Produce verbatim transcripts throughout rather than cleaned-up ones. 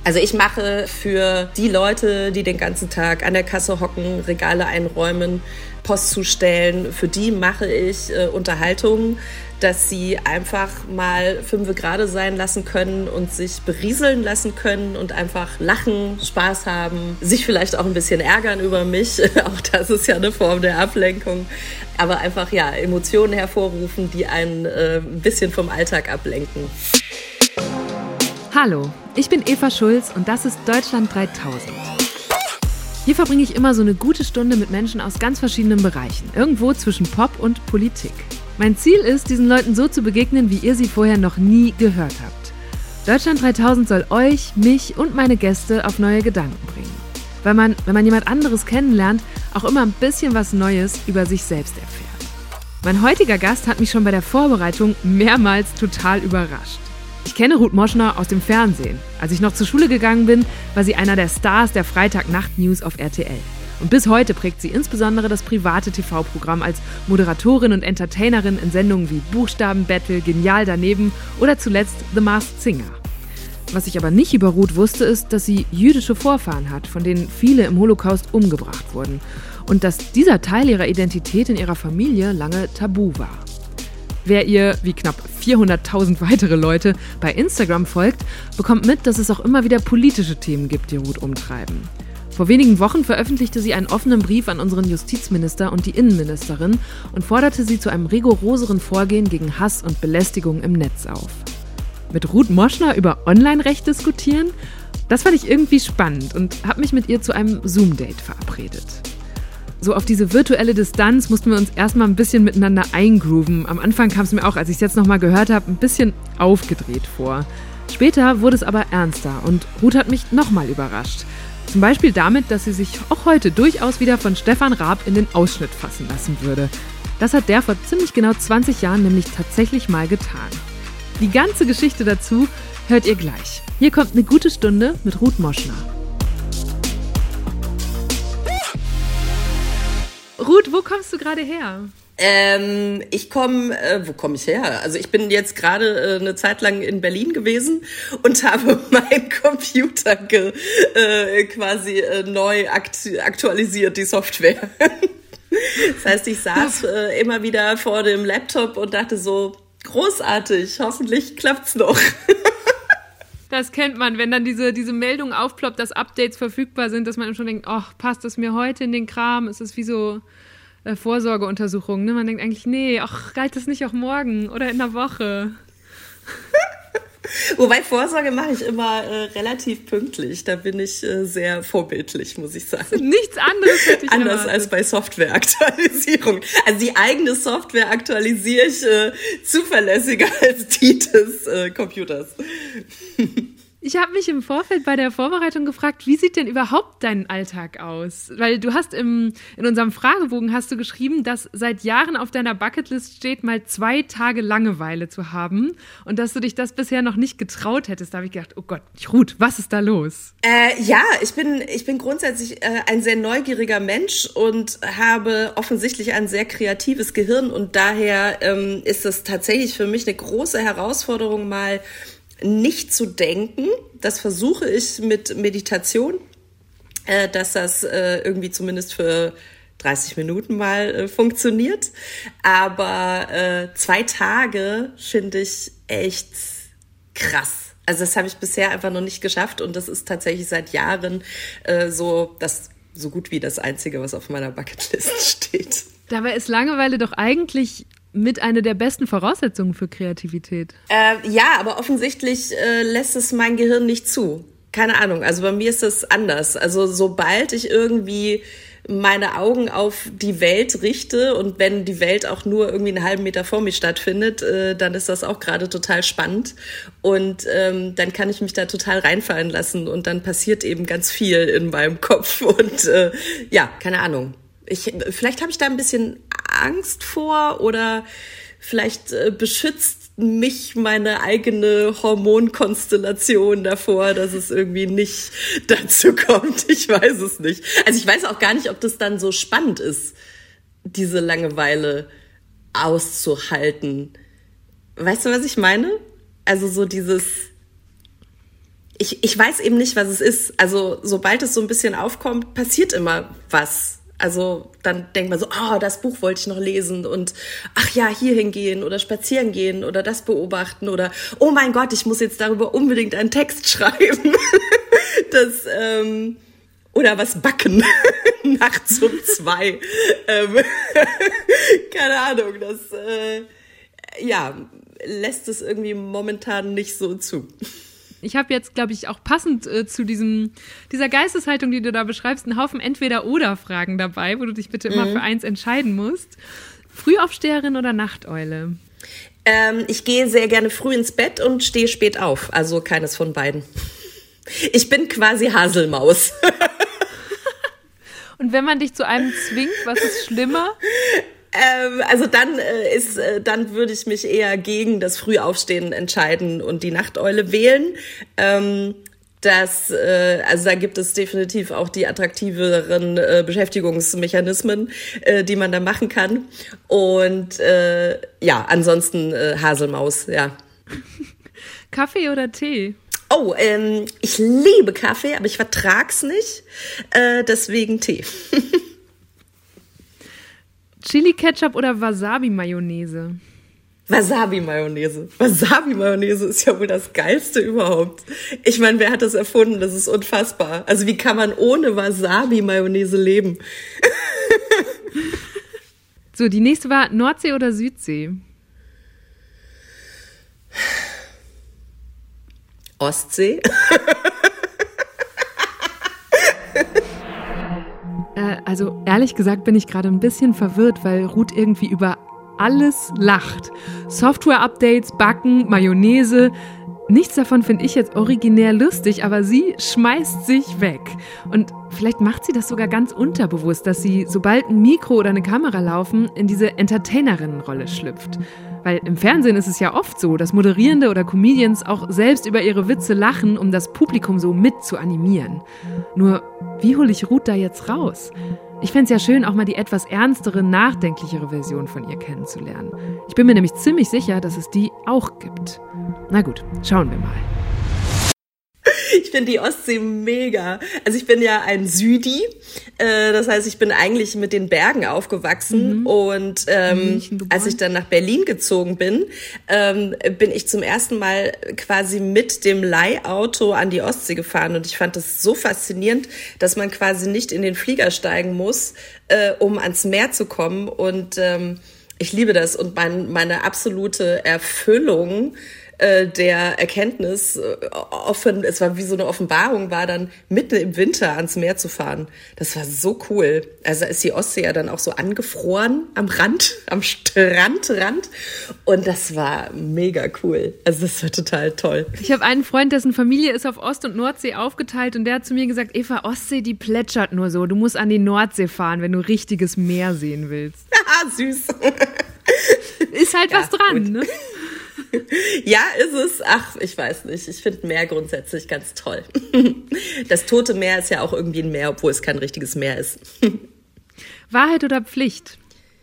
Also ich mache für die Leute, die den ganzen Tag an der Kasse hocken, Regale einräumen, Post zustellen, für die mache ich äh, Unterhaltung, dass sie einfach mal fünfe gerade sein lassen können und sich berieseln lassen können und einfach lachen, Spaß haben, sich vielleicht auch ein bisschen ärgern über mich. Auch das ist ja eine Form der Ablenkung. Aber einfach ja Emotionen hervorrufen, die einen äh, ein bisschen vom Alltag ablenken. Hallo, ich bin Eva Schulz und das ist Deutschland dreitausend. Hier verbringe ich immer so eine gute Stunde mit Menschen aus ganz verschiedenen Bereichen, irgendwo zwischen Pop und Politik. Mein Ziel ist, diesen Leuten so zu begegnen, wie ihr sie vorher noch nie gehört habt. Deutschland dreitausend soll euch, mich und meine Gäste auf neue Gedanken bringen. Weil man, wenn man jemand anderes kennenlernt, auch immer ein bisschen was Neues über sich selbst erfährt. Mein heutiger Gast hat mich schon bei der Vorbereitung mehrmals total überrascht. Ich kenne Ruth Moschner aus dem Fernsehen. Als ich noch zur Schule gegangen bin, war sie einer der Stars der Freitagnacht-News auf R T L. Und bis heute prägt sie insbesondere das private T V-Programm als Moderatorin und Entertainerin in Sendungen wie Buchstabenbattle, Genial daneben oder zuletzt The Masked Singer. Was ich aber nicht über Ruth wusste, ist, dass sie jüdische Vorfahren hat, von denen viele im Holocaust umgebracht wurden. Und dass dieser Teil ihrer Identität in ihrer Familie lange tabu war. Wer ihr, wie knapp vierhunderttausend weitere Leute, bei Instagram folgt, bekommt mit, dass es auch immer wieder politische Themen gibt, die Ruth umtreiben. Vor wenigen Wochen veröffentlichte sie einen offenen Brief an unseren Justizminister und die Innenministerin und forderte sie zu einem rigoroseren Vorgehen gegen Hass und Belästigung im Netz auf. Mit Ruth Moschner über Online-Recht diskutieren? Das fand ich irgendwie spannend und habe mich mit ihr zu einem Zoom-Date verabredet. So auf diese virtuelle Distanz mussten wir uns erstmal ein bisschen miteinander eingrooven. Am Anfang kam es mir auch, als ich es jetzt nochmal gehört habe, ein bisschen aufgedreht vor. Später wurde es aber ernster und Ruth hat mich nochmal überrascht. Zum Beispiel damit, dass sie sich auch heute durchaus wieder von Stefan Raab in den Ausschnitt fassen lassen würde. Das hat der vor ziemlich genau zwanzig Jahren nämlich tatsächlich mal getan. Die ganze Geschichte dazu hört ihr gleich. Hier kommt eine gute Stunde mit Ruth Moschner. Ruth, wo kommst du gerade her? Ähm, ich komme, äh, wo komme ich her? Also ich bin jetzt gerade äh, eine Zeit lang in Berlin gewesen und habe meinen Computer ge, äh, quasi äh, neu akt- aktualisiert, die Software. Das heißt, ich saß äh, immer wieder vor dem Laptop und dachte so, großartig, hoffentlich klappt's noch. Das kennt man, wenn dann diese, diese Meldung aufploppt, dass Updates verfügbar sind, dass man schon denkt, ach, passt das mir heute in den Kram? Ist das wie so äh, Vorsorgeuntersuchungen? Ne? Man denkt eigentlich, nee, ach, galt das nicht auch morgen oder in der Woche? Wobei Vorsorge mache ich immer äh, relativ pünktlich. Da bin ich äh, sehr vorbildlich, muss ich sagen. Nichts anderes hätte ich Anders erwartet. als bei Softwareaktualisierung. Also die eigene Software aktualisiere ich äh, zuverlässiger als die des äh, Computers. Ich habe mich im Vorfeld bei der Vorbereitung gefragt, wie sieht denn überhaupt dein Alltag aus? Weil du hast im, in unserem Fragebogen hast du geschrieben, dass seit Jahren auf deiner Bucketlist steht, mal zwei Tage Langeweile zu haben und dass du dich das bisher noch nicht getraut hättest. Da habe ich gedacht, oh Gott, Ruth, was ist da los? Äh, ja, ich bin, ich bin grundsätzlich äh, ein sehr neugieriger Mensch und habe offensichtlich ein sehr kreatives Gehirn und daher ähm, ist es tatsächlich für mich eine große Herausforderung, mal nicht zu denken. Das versuche ich mit Meditation, äh, dass das äh, irgendwie zumindest für dreißig Minuten mal äh, funktioniert. Aber äh, zwei Tage finde ich echt krass. Also das habe ich bisher einfach noch nicht geschafft und das ist tatsächlich seit Jahren äh, so das so gut wie das Einzige, was auf meiner Bucketlist steht. Dabei ist Langeweile doch eigentlich mit einer der besten Voraussetzungen für Kreativität. Äh, ja, aber offensichtlich äh, lässt es mein Gehirn nicht zu. Keine Ahnung, also bei mir ist das anders. Also sobald ich irgendwie meine Augen auf die Welt richte und wenn die Welt auch nur irgendwie einen halben Meter vor mir stattfindet, äh, dann ist das auch gerade total spannend und ähm, dann kann ich mich da total reinfallen lassen und dann passiert eben ganz viel in meinem Kopf und äh, ja, keine Ahnung. Ich, vielleicht habe ich da ein bisschen Angst vor oder vielleicht äh, beschützt mich meine eigene Hormonkonstellation davor, dass es irgendwie nicht dazu kommt. Ich weiß es nicht. Also ich weiß auch gar nicht, ob das dann so spannend ist, diese Langeweile auszuhalten. Weißt du, was ich meine? Also so dieses... ich, ich weiß eben nicht, was es ist. Also sobald es so ein bisschen aufkommt, passiert immer was. Also dann denkt man so, oh, das Buch wollte ich noch lesen und ach ja, hier hingehen oder spazieren gehen oder das beobachten oder oh mein Gott, ich muss jetzt darüber unbedingt einen Text schreiben. das, ähm, oder was backen. Nachts um zwei. ähm, keine Ahnung, das äh, ja, lässt es irgendwie momentan nicht so zu. Ich habe jetzt, glaube ich, auch passend äh, zu diesem dieser Geisteshaltung, die du da beschreibst, einen Haufen Entweder-oder-Fragen dabei, wo du dich bitte immer mhm. für eins entscheiden musst. Frühaufsteherin oder Nachteule? Ähm, ich gehe sehr gerne früh ins Bett und stehe spät auf. Also keines von beiden. Ich bin quasi Haselmaus. Und wenn man dich zu einem zwingt, was ist schlimmer? Ähm, also dann äh, ist, äh, dann würde ich mich eher gegen das Frühaufstehen entscheiden und die Nachteule wählen. Ähm, das, äh, also da gibt es definitiv auch die attraktiveren äh, Beschäftigungsmechanismen, äh, die man da machen kann. Und äh, ja, ansonsten äh, Haselmaus, ja. Kaffee oder Tee? Oh, ähm, ich liebe Kaffee, aber ich vertrag's nicht. Äh, deswegen Tee. Chili-Ketchup oder Wasabi-Mayonnaise? Wasabi-Mayonnaise. Wasabi-Mayonnaise ist ja wohl das Geilste überhaupt. Ich meine, wer hat das erfunden? Das ist unfassbar. Also wie kann man ohne Wasabi-Mayonnaise leben? So, die nächste war Nordsee oder Südsee? Ostsee. äh, also ehrlich gesagt bin ich gerade ein bisschen verwirrt, weil Ruth irgendwie über alles lacht. Software-Updates, Backen, Mayonnaise. Nichts davon finde ich jetzt originär lustig, aber sie schmeißt sich weg. Und vielleicht macht sie das sogar ganz unterbewusst, dass sie, sobald ein Mikro oder eine Kamera laufen, in diese Entertainerinnenrolle schlüpft. Weil im Fernsehen ist es ja oft so, dass Moderierende oder Comedians auch selbst über ihre Witze lachen, um das Publikum so mit zu animieren. Nur, wie hole ich Ruth da jetzt raus? Ich fände es ja schön, auch mal die etwas ernstere, nachdenklichere Version von ihr kennenzulernen. Ich bin mir nämlich ziemlich sicher, dass es die auch gibt. Na gut, schauen wir mal. Ich finde die Ostsee mega. Also ich bin ja ein Südi, äh, das heißt, ich bin eigentlich mit den Bergen aufgewachsen mhm. und ähm, als ich dann nach Berlin gezogen bin, ähm, bin ich zum ersten Mal quasi mit dem Leihauto an die Ostsee gefahren und ich fand das so faszinierend, dass man quasi nicht in den Flieger steigen muss, äh, um ans Meer zu kommen und ähm, ich liebe das und mein, meine absolute Erfüllung der Erkenntnis offen, es war wie so eine Offenbarung, war dann mitten im Winter ans Meer zu fahren. Das war so cool. Also ist die Ostsee ja dann auch so angefroren am Rand, am Strandrand und das war mega cool. Also das war total toll. Ich habe einen Freund, dessen Familie ist auf Ost- und Nordsee aufgeteilt und der hat zu mir gesagt, Eva, Ostsee, die plätschert nur so. Du musst an die Nordsee fahren, wenn du richtiges Meer sehen willst. Ah, süß. Ist halt ja, was dran, gut. Ne? Ja, ist es. Ach, ich weiß nicht. Ich finde Meer grundsätzlich ganz toll. Das Tote Meer ist ja auch irgendwie ein Meer, obwohl es kein richtiges Meer ist. Wahrheit oder Pflicht?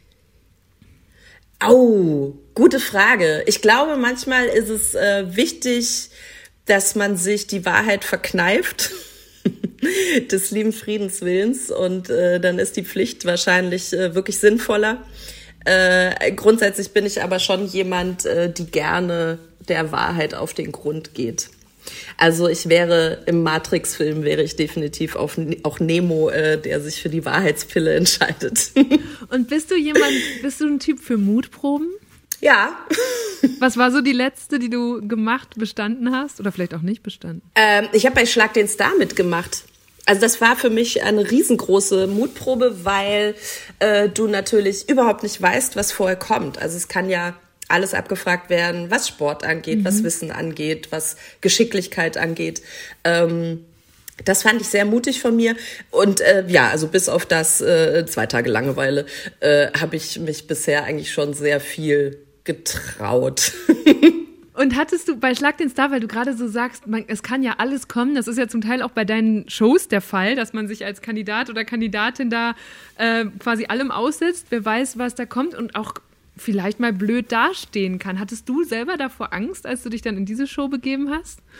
Oh, gute Frage. Ich glaube, manchmal ist es äh, wichtig, dass man sich die Wahrheit verkneift. Des lieben Friedenswillens. Und äh, dann ist die Pflicht wahrscheinlich äh, wirklich sinnvoller. Äh, grundsätzlich bin ich aber schon jemand, äh, die gerne der Wahrheit auf den Grund geht. Also ich wäre im Matrix-Film, wäre ich definitiv auf, auch Nemo, äh, der sich für die Wahrheitspille entscheidet. Und bist du jemand, bist du ein Typ für Mutproben? Ja. Was war so die letzte, die du gemacht, bestanden hast? Oder vielleicht auch nicht bestanden? Ähm, ich habe bei Schlag den Star mitgemacht. Also das war für mich eine riesengroße Mutprobe, weil äh, du natürlich überhaupt nicht weißt, was vorher kommt. Also es kann ja alles abgefragt werden, was Sport angeht, mhm. was Wissen angeht, was Geschicklichkeit angeht. Ähm, das fand ich sehr mutig von mir. Und äh, ja, also bis auf das äh, zwei Tage Langeweile äh, habe ich mich bisher eigentlich schon sehr viel getraut. Und hattest du bei Schlag den Star, weil du gerade so sagst, man, es kann ja alles kommen, das ist ja zum Teil auch bei deinen Shows der Fall, dass man sich als Kandidat oder Kandidatin da äh, quasi allem aussetzt, wer weiß, was da kommt und auch vielleicht mal blöd dastehen kann. Hattest du selber davor Angst, als du dich dann in diese Show begeben hast?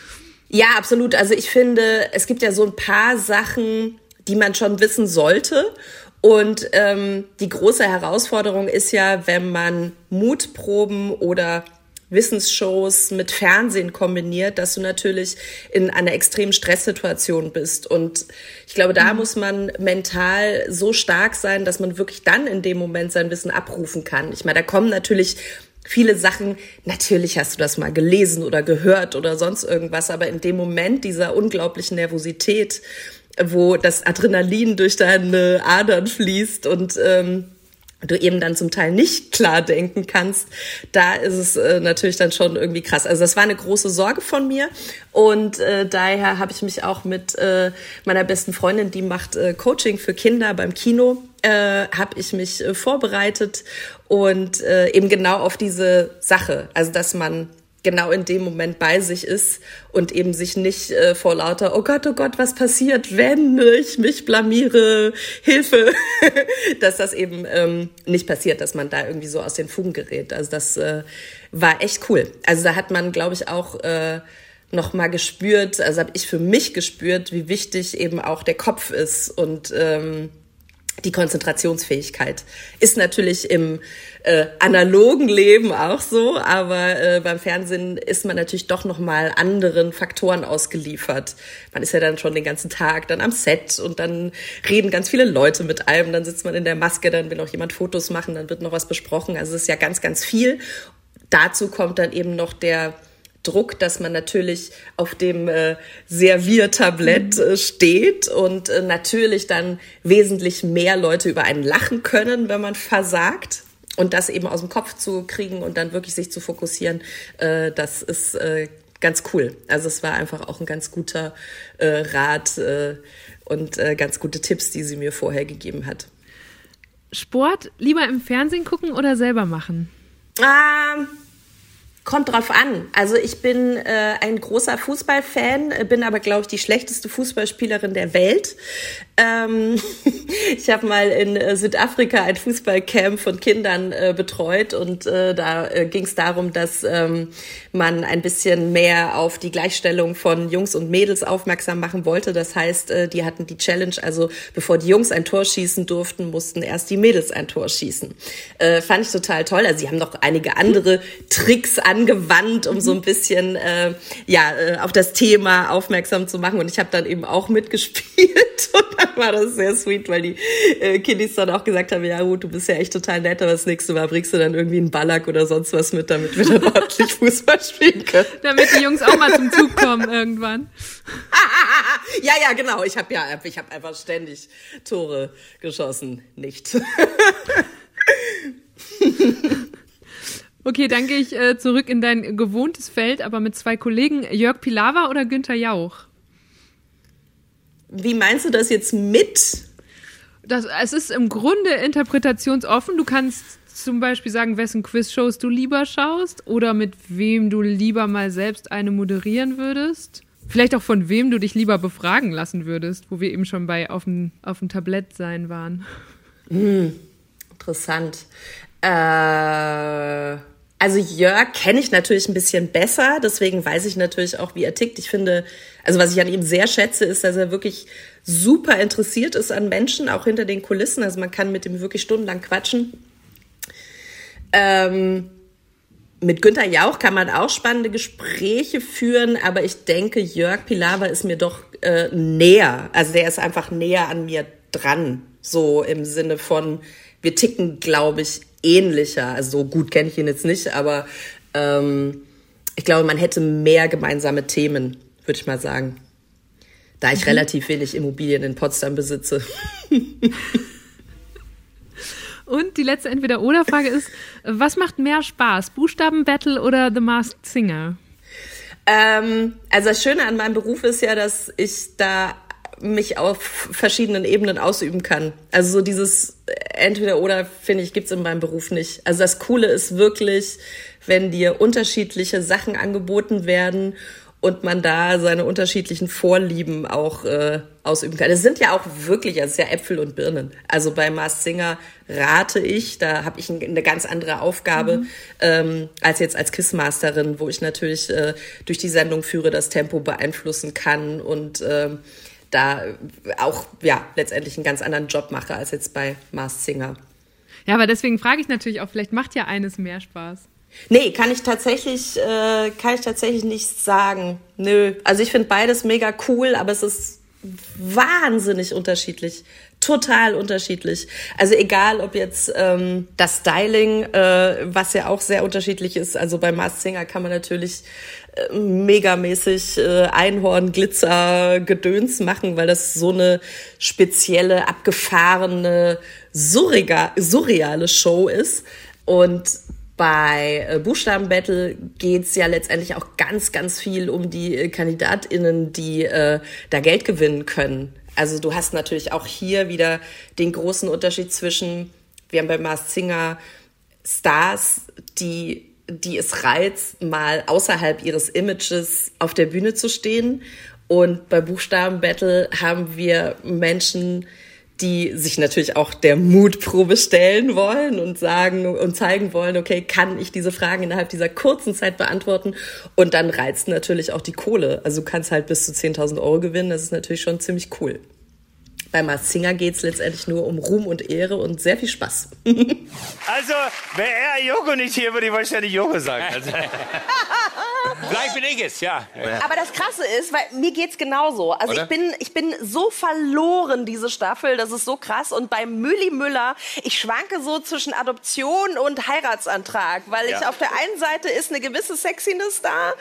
Ja, absolut. Also ich finde, es gibt ja so ein paar Sachen, die man schon wissen sollte. Und ähm, die große Herausforderung ist ja, wenn man Mutproben oder Wissensshows mit Fernsehen kombiniert, dass du natürlich in einer extremen Stresssituation bist. Und ich glaube, da mhm. muss man mental so stark sein, dass man wirklich dann in dem Moment sein Wissen abrufen kann. Ich meine, da kommen natürlich viele Sachen, natürlich hast du das mal gelesen oder gehört oder sonst irgendwas, aber in dem Moment dieser unglaublichen Nervosität, wo das Adrenalin durch deine Adern fließt und ähm, du eben dann zum Teil nicht klar denken kannst, da ist es äh, natürlich dann schon irgendwie krass. Also das war eine große Sorge von mir und äh, daher habe ich mich auch mit äh, meiner besten Freundin, die macht äh, Coaching für Kinder beim Kino, äh, habe ich mich äh, vorbereitet und äh, eben genau auf diese Sache, also dass man genau in dem Moment bei sich ist und eben sich nicht äh, vor lauter, oh Gott, oh Gott, was passiert, wenn ich mich blamiere, Hilfe, dass das eben ähm, nicht passiert, dass man da irgendwie so aus den Fugen gerät. Also das äh, war echt cool. Also da hat man, glaube ich, auch äh, noch mal gespürt, also habe ich für mich gespürt, wie wichtig eben auch der Kopf ist und ähm, die Konzentrationsfähigkeit ist natürlich im äh, analogen Leben auch so, aber äh, beim Fernsehen ist man natürlich doch noch mal anderen Faktoren ausgeliefert. Man ist ja dann schon den ganzen Tag dann am Set und dann reden ganz viele Leute mit einem, dann sitzt man in der Maske, dann will auch jemand Fotos machen, dann wird noch was besprochen. Also es ist ja ganz, ganz viel. Dazu kommt dann eben noch der Druck, dass man natürlich auf dem äh, Serviertablett äh, steht und äh, natürlich dann wesentlich mehr Leute über einen lachen können, wenn man versagt. Und das eben aus dem Kopf zu kriegen und dann wirklich sich zu fokussieren, äh, das ist äh, ganz cool. Also es war einfach auch ein ganz guter äh, Rat äh, und äh, ganz gute Tipps, die sie mir vorher gegeben hat. Sport lieber im Fernsehen gucken oder selber machen? Ähm... Kommt drauf an. Also ich bin äh, ein großer Fußballfan, bin aber, glaube ich, die schlechteste Fußballspielerin der Welt. Ähm, ich habe mal in äh, Südafrika ein Fußballcamp von Kindern äh, betreut und äh, da äh, ging es darum, dass ähm, man ein bisschen mehr auf die Gleichstellung von Jungs und Mädels aufmerksam machen wollte. Das heißt, äh, die hatten die Challenge, also bevor die Jungs ein Tor schießen durften, mussten erst die Mädels ein Tor schießen. Äh, fand ich total toll. Also sie haben noch einige andere Tricks angewandt, um so ein bisschen äh, ja äh, auf das Thema aufmerksam zu machen. Und ich habe dann eben auch mitgespielt und dann war das sehr sweet, weil die äh, Kiddies dann auch gesagt haben, ja gut, du bist ja echt total nett, aber das nächste Mal bringst du dann irgendwie einen Ballack oder sonst was mit, damit wir dann ordentlich Fußball spielen können. Damit die Jungs auch mal zum Zug kommen irgendwann. Ja, ja, genau. Ich habe ja, ich habe einfach ständig Tore geschossen. Nicht. Okay, dann gehe ich äh, zurück in dein gewohntes Feld, aber mit zwei Kollegen. Jörg Pilawa oder Günther Jauch? Wie meinst du das jetzt mit? Das, es ist im Grunde interpretationsoffen. Du kannst zum Beispiel sagen, wessen Quizshows du lieber schaust oder mit wem du lieber mal selbst eine moderieren würdest. Vielleicht auch von wem du dich lieber befragen lassen würdest, wo wir eben schon bei auf dem, auf dem Tablett sein waren. Hm, interessant. Äh... Also Jörg kenne ich natürlich ein bisschen besser, deswegen weiß ich natürlich auch, wie er tickt. Ich finde, also was ich an ihm sehr schätze, ist, dass er wirklich super interessiert ist an Menschen, auch hinter den Kulissen. Also man kann mit ihm wirklich stundenlang quatschen. Ähm, mit Günther Jauch kann man auch spannende Gespräche führen, aber ich denke, Jörg Pilawa ist mir doch äh, näher. Also der ist einfach näher an mir dran, so im Sinne von, wir ticken, glaube ich, ähnlicher. Also so gut kenne ich ihn jetzt nicht, aber ähm, ich glaube, man hätte mehr gemeinsame Themen, würde ich mal sagen. Da ich mhm. relativ wenig Immobilien in Potsdam besitze. Und die letzte Entweder-Oder-Frage ist, was macht mehr Spaß? Buchstaben-Battle oder The Masked Singer? Ähm, also das Schöne an meinem Beruf ist ja, dass ich da mich auf verschiedenen Ebenen ausüben kann. Also so dieses Entweder-Oder, finde ich, gibt's in meinem Beruf nicht. Also das Coole ist wirklich, wenn dir unterschiedliche Sachen angeboten werden und man da seine unterschiedlichen Vorlieben auch äh, ausüben kann. Es sind ja auch wirklich, also es ist ja Äpfel und Birnen. Also bei Masked Singer rate ich, da habe ich eine ganz andere Aufgabe mhm. ähm, als jetzt als Quizmasterin, wo ich natürlich äh, durch die Sendung führe, das Tempo beeinflussen kann und äh, da auch ja letztendlich einen ganz anderen Job mache als jetzt bei Masked Singer. Ja, aber deswegen frage ich natürlich auch, vielleicht macht ja eines mehr Spaß. Nee, kann ich tatsächlich, äh, kann ich tatsächlich nicht sagen. Nö, also ich finde beides mega cool, aber es ist wahnsinnig unterschiedlich. Total unterschiedlich. Also egal, ob jetzt ähm, das Styling, äh, was ja auch sehr unterschiedlich ist. Also bei Masked Singer kann man natürlich äh, megamäßig äh, Einhorn, Glitzer, Gedöns machen, weil das so eine spezielle, abgefahrene, surreal, surreale Show ist. Und bei äh, Buchstabenbattle geht's ja letztendlich auch ganz, ganz viel um die äh, KandidatInnen, die äh, da Geld gewinnen können. Also du hast natürlich auch hier wieder den großen Unterschied zwischen, wir haben bei Masked Singer Stars, die, die es reizt, mal außerhalb ihres Images auf der Bühne zu stehen. Und bei Buchstabenbattle haben wir Menschen, die sich natürlich auch der Mutprobe stellen wollen und sagen und zeigen wollen, okay, kann ich diese Fragen innerhalb dieser kurzen Zeit beantworten? Und dann reizt natürlich auch die Kohle. Also du kannst halt bis zu zehntausend Euro gewinnen. Das ist natürlich schon ziemlich cool. Bei Masked Singer geht es letztendlich nur um Ruhm und Ehre und sehr viel Spaß. Also, wäre er Joko nicht hier, würde ich wahrscheinlich Joko sagen. Also. Vielleicht bin ich es, ja. Aber das Krasse ist, weil mir geht's genauso. Also Oder? ich bin, ich bin so verloren, diese Staffel, das ist so krass. Und bei Mülli Müller, ich schwanke so zwischen Adoption und Heiratsantrag, weil ich Ja. auf der einen Seite ist eine gewisse Sexiness da.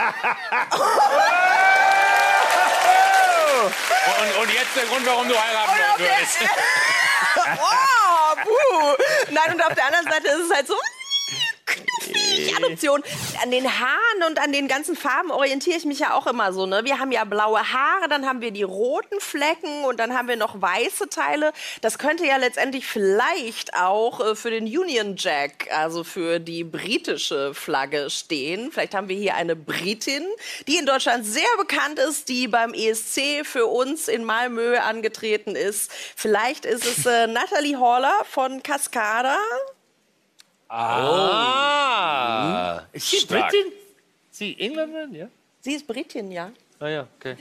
Und, und jetzt der Grund, warum du heiraten Und auf wollen würdest. der, oh, puh. Nein, und auf der anderen Seite ist es halt so... Adoption. An den Haaren und an den ganzen Farben orientiere ich mich ja auch immer so. Ne? Wir haben ja blaue Haare, dann haben wir die roten Flecken und dann haben wir noch weiße Teile. Das könnte ja letztendlich vielleicht auch äh, für den Union Jack, also für die britische Flagge stehen. Vielleicht haben wir hier eine Britin, die in Deutschland sehr bekannt ist, die beim E S C für uns in Malmö angetreten ist. Vielleicht ist es äh, Natalie Haller von Cascada. Ah. Ist sie Stark. Britin? Sie Engländerin, ja? Sie ist Britin, ja. Ah ja, okay.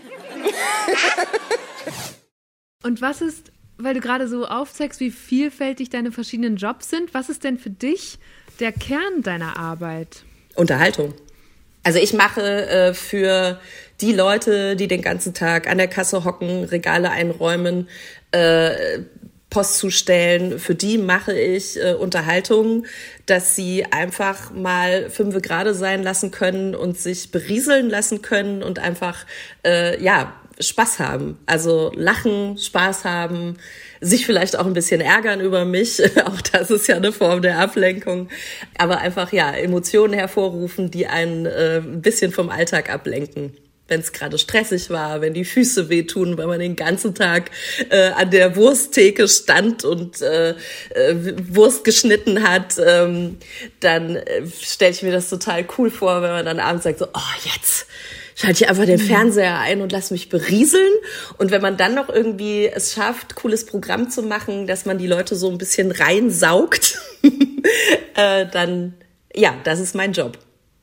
Und was ist, weil du gerade so aufzeigst, wie vielfältig deine verschiedenen Jobs sind, was ist denn für dich der Kern deiner Arbeit? Unterhaltung. Also ich mache äh, für die Leute, die den ganzen Tag an der Kasse hocken, Regale einräumen, äh, Post zustellen, für die mache ich äh, Unterhaltung, dass sie einfach mal fünfe gerade sein lassen können und sich berieseln lassen können und einfach äh, ja Spaß haben. Also lachen, Spaß haben, sich vielleicht auch ein bisschen ärgern über mich. Auch das ist ja eine Form der Ablenkung. Aber einfach ja Emotionen hervorrufen, die einen äh, ein bisschen vom Alltag ablenken. Wenn es gerade stressig war, wenn die Füße wehtun, weil man den ganzen Tag äh, an der Wursttheke stand und äh, äh, Wurst geschnitten hat, ähm, dann äh, stelle ich mir das total cool vor, wenn man dann abends sagt, so, oh, jetzt schalte ich einfach den Fernseher ein und lass mich berieseln. Und wenn man dann noch irgendwie es schafft, cooles Programm zu machen, dass man die Leute so ein bisschen reinsaugt, äh, dann, ja, das ist mein Job.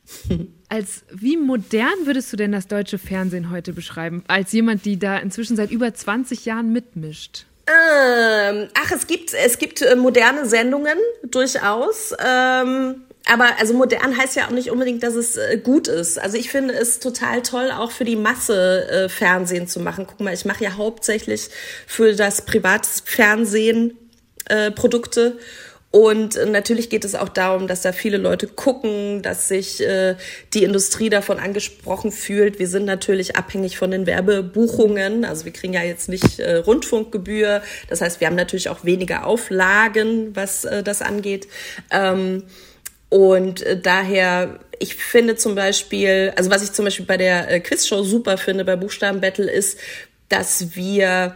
Als wie modern würdest du denn das deutsche Fernsehen heute beschreiben? Als jemand, die da inzwischen seit über zwanzig Jahren mitmischt. Ähm, ach, es gibt, es gibt äh, moderne Sendungen, durchaus. Ähm, aber also modern heißt ja auch nicht unbedingt, dass es äh, gut ist. Also ich finde es total toll, auch für die Masse äh, Fernsehen zu machen. Guck mal, ich mache ja hauptsächlich für das Privatfernsehen äh, Produkte. Und natürlich geht es auch darum, dass da viele Leute gucken, dass sich äh, die Industrie davon angesprochen fühlt. Wir sind natürlich abhängig von den Werbebuchungen. Also wir kriegen ja jetzt nicht äh, Rundfunkgebühr. Das heißt, wir haben natürlich auch weniger Auflagen, was äh, das angeht. Ähm, und äh, daher, ich finde zum Beispiel, also was ich zum Beispiel bei der äh, Quizshow super finde, bei Buchstabenbattle, ist, dass wir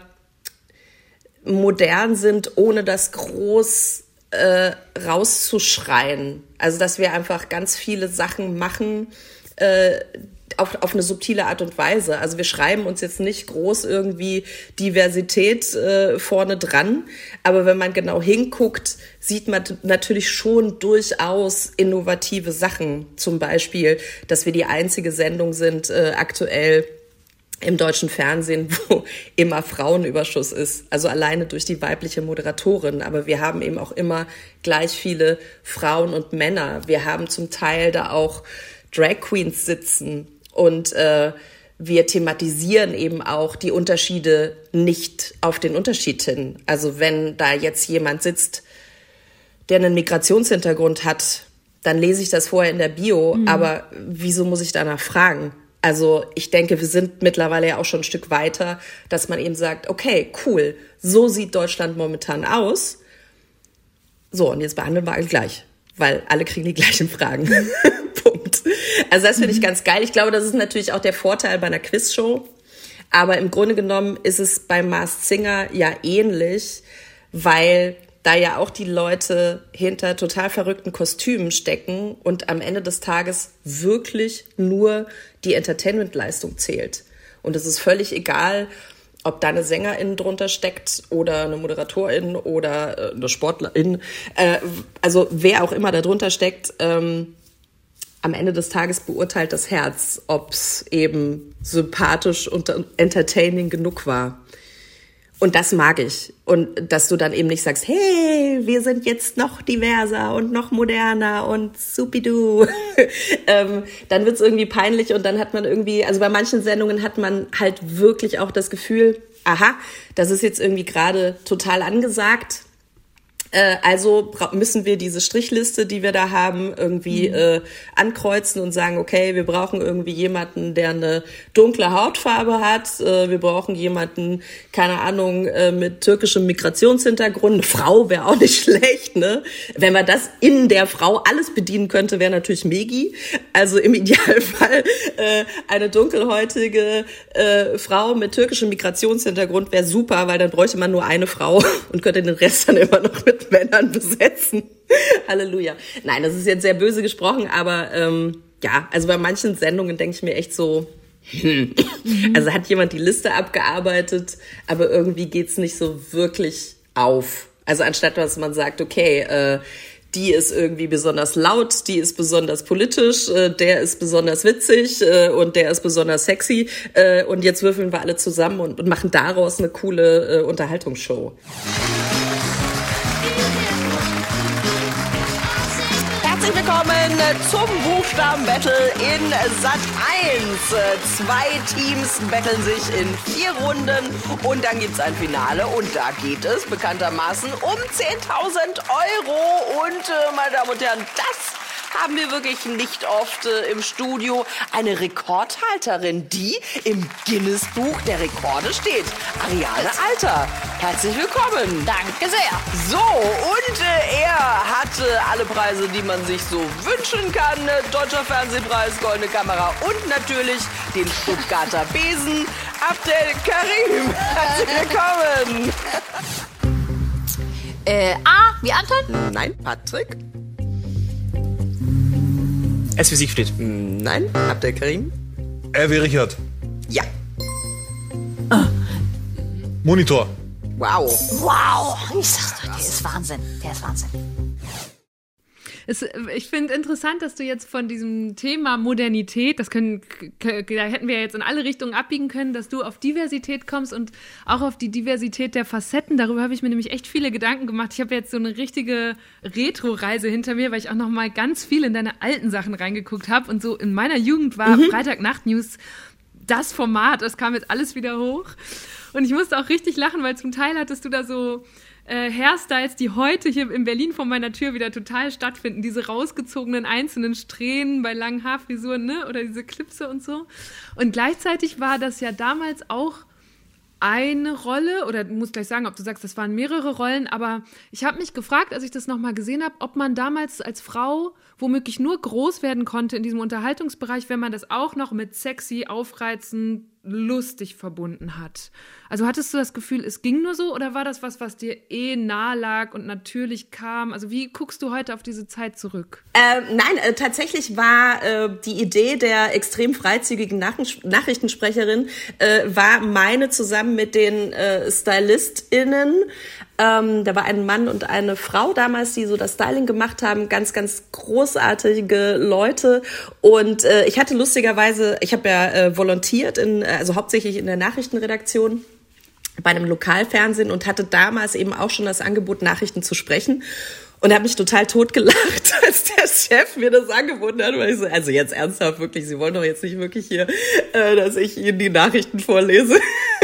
modern sind, ohne das groß Äh, rauszuschreien. Also, dass wir einfach ganz viele Sachen machen, äh, auf, auf eine subtile Art und Weise. Also wir schreiben uns jetzt nicht groß irgendwie Diversität äh, vorne dran, aber wenn man genau hinguckt, sieht man natürlich schon durchaus innovative Sachen. Zum Beispiel, dass wir die einzige Sendung sind äh, aktuell im deutschen Fernsehen, wo immer Frauenüberschuss ist. Also alleine durch die weibliche Moderatorin. Aber wir haben eben auch immer gleich viele Frauen und Männer. Wir haben zum Teil da auch Drag Queens sitzen. Und äh, wir thematisieren eben auch die Unterschiede nicht auf den Unterschied hin. Also wenn da jetzt jemand sitzt, der einen Migrationshintergrund hat, dann lese ich das vorher in der Bio. Mhm. Aber wieso muss ich danach fragen? Also ich denke, wir sind mittlerweile ja auch schon ein Stück weiter, dass man eben sagt, okay, cool, so sieht Deutschland momentan aus. So, und jetzt behandeln wir alle gleich, weil alle kriegen die gleichen Fragen. Punkt. Also das finde ich ganz geil. Ich glaube, das ist natürlich auch der Vorteil bei einer Quizshow. Aber im Grunde genommen ist es bei Masked Singer ja ähnlich, weil da ja auch die Leute hinter total verrückten Kostümen stecken und am Ende des Tages wirklich nur die Entertainment-Leistung zählt. Und es ist völlig egal, ob da eine Sängerin drunter steckt oder eine Moderatorin oder eine Sportlerin. Äh, also wer auch immer da drunter steckt, ähm, am Ende des Tages beurteilt das Herz, ob es eben sympathisch und entertaining genug war. Und das mag ich. Und dass du dann eben nicht sagst, hey, wir sind jetzt noch diverser und noch moderner und supidu. ähm, dann wird's irgendwie peinlich und dann hat man irgendwie, also bei manchen Sendungen hat man halt wirklich auch das Gefühl, aha, das ist jetzt irgendwie gerade total angesagt. Äh, also müssen wir diese Strichliste, die wir da haben, irgendwie mhm. äh, ankreuzen und sagen, okay, wir brauchen irgendwie jemanden, der eine dunkle Hautfarbe hat. Äh, wir brauchen jemanden, keine Ahnung, äh, mit türkischem Migrationshintergrund. Eine Frau wäre auch nicht schlecht, ne? Wenn man das in der Frau alles bedienen könnte, wäre natürlich Megi. Also im Idealfall äh, eine dunkelhäutige äh, Frau mit türkischem Migrationshintergrund wäre super, weil dann bräuchte man nur eine Frau und könnte den Rest dann immer noch mit Männern besetzen. Halleluja. Nein, das ist jetzt sehr böse gesprochen, aber ähm, ja, also bei manchen Sendungen denke ich mir echt so, hm. Also hat jemand die Liste abgearbeitet, aber irgendwie geht's nicht so wirklich auf. Also anstatt dass man sagt, okay, äh, die ist irgendwie besonders laut, die ist besonders politisch, äh, der ist besonders witzig äh, und der ist besonders sexy äh, und jetzt würfeln wir alle zusammen und, und machen daraus eine coole äh, Unterhaltungsshow. Herzlich willkommen zum Buchstaben-Battle in Sat eins. Zwei Teams betteln sich in vier Runden und dann gibt's ein Finale und da geht es bekanntermaßen um zehntausend Euro. Und äh, meine Damen und Herren, das haben wir wirklich nicht oft äh, im Studio. Eine Rekordhalterin, die im Guinness-Buch der Rekorde steht. Ariane Alter, herzlich willkommen. Danke sehr. So, und äh, er hatte alle Preise, die man sich so wünschen kann. Deutscher Fernsehpreis, Goldene Kamera und natürlich den Stuttgarter Besen. Abdel Karim, herzlich willkommen. Äh, A, wie Anton? Nein, Patrick. S wie Siegfried. Nein, Abdel Karim. R wie Richard. Ja. Ah. Monitor. Wow. Wow, ich sag's doch, der ist Wahnsinn. Der ist Wahnsinn. Es, ich finde interessant, dass du jetzt von diesem Thema Modernität, das können, da hätten wir jetzt in alle Richtungen abbiegen können, dass du auf Diversität kommst und auch auf die Diversität der Facetten. Darüber habe ich mir nämlich echt viele Gedanken gemacht. Ich habe jetzt so eine richtige Retro-Reise hinter mir, weil ich auch noch mal ganz viel in deine alten Sachen reingeguckt habe. Und so in meiner Jugend war mhm. Freitagnacht-News das Format. Das kam jetzt alles wieder hoch. Und ich musste auch richtig lachen, weil zum Teil hattest du da so Äh, Hairstyles, die heute hier in Berlin vor meiner Tür wieder total stattfinden. Diese rausgezogenen einzelnen Strähnen bei langen Haarfrisuren, ne? Oder diese Klipse und so. Und gleichzeitig war das ja damals auch eine Rolle, oder du musst gleich sagen, ob du sagst, das waren mehrere Rollen, aber ich habe mich gefragt, als ich das nochmal gesehen habe, ob man damals als Frau womöglich nur groß werden konnte in diesem Unterhaltungsbereich, wenn man das auch noch mit sexy, aufreizend, lustig verbunden hat. Also hattest du das Gefühl, es ging nur so oder war das was, was dir eh nahe lag und natürlich kam? Also wie guckst du heute auf diese Zeit zurück? Ähm, nein, äh, tatsächlich war äh, die Idee der extrem freizügigen Nach- Nachrichtensprecherin, äh, war meine zusammen mit den äh, StylistInnen. Ähm, da war ein Mann und eine Frau damals, die so das Styling gemacht haben. Ganz, ganz großartige Leute. Und äh, ich hatte lustigerweise, ich habe ja äh, volontiert, in, also hauptsächlich in der Nachrichtenredaktion bei einem Lokalfernsehen und hatte damals eben auch schon das Angebot, Nachrichten zu sprechen. Und habe mich total totgelacht, als der Chef mir das angeboten hat. Weil ich so, also jetzt ernsthaft, wirklich, Sie wollen doch jetzt nicht wirklich hier, äh, dass ich Ihnen die Nachrichten vorlese.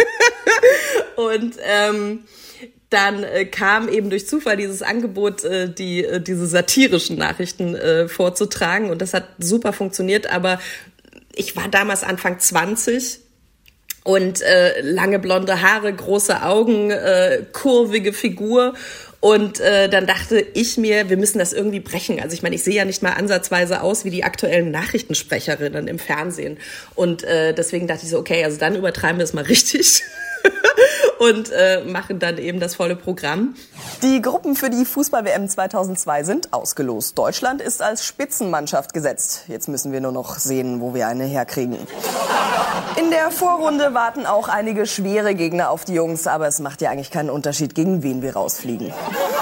Und ähm, dann äh, kam eben durch Zufall dieses Angebot, äh, die äh, diese satirischen Nachrichten äh, vorzutragen. Und das hat super funktioniert. Aber ich war damals Anfang zwanzig und äh, lange blonde Haare, große Augen, äh, kurvige Figur. Und äh, dann dachte ich mir, wir müssen das irgendwie brechen. Also ich meine, ich sehe ja nicht mal ansatzweise aus wie die aktuellen Nachrichtensprecherinnen im Fernsehen. Und äh, deswegen dachte ich so, okay, also dann übertreiben wir es mal richtig. Und äh, machen dann eben das volle Programm. Die Gruppen für die Fußball-W M zweitausendzwei sind ausgelost. Deutschland ist als Spitzenmannschaft gesetzt. Jetzt müssen wir nur noch sehen, wo wir eine herkriegen. In der Vorrunde warten auch einige schwere Gegner auf die Jungs, aber es macht ja eigentlich keinen Unterschied, gegen wen wir rausfliegen.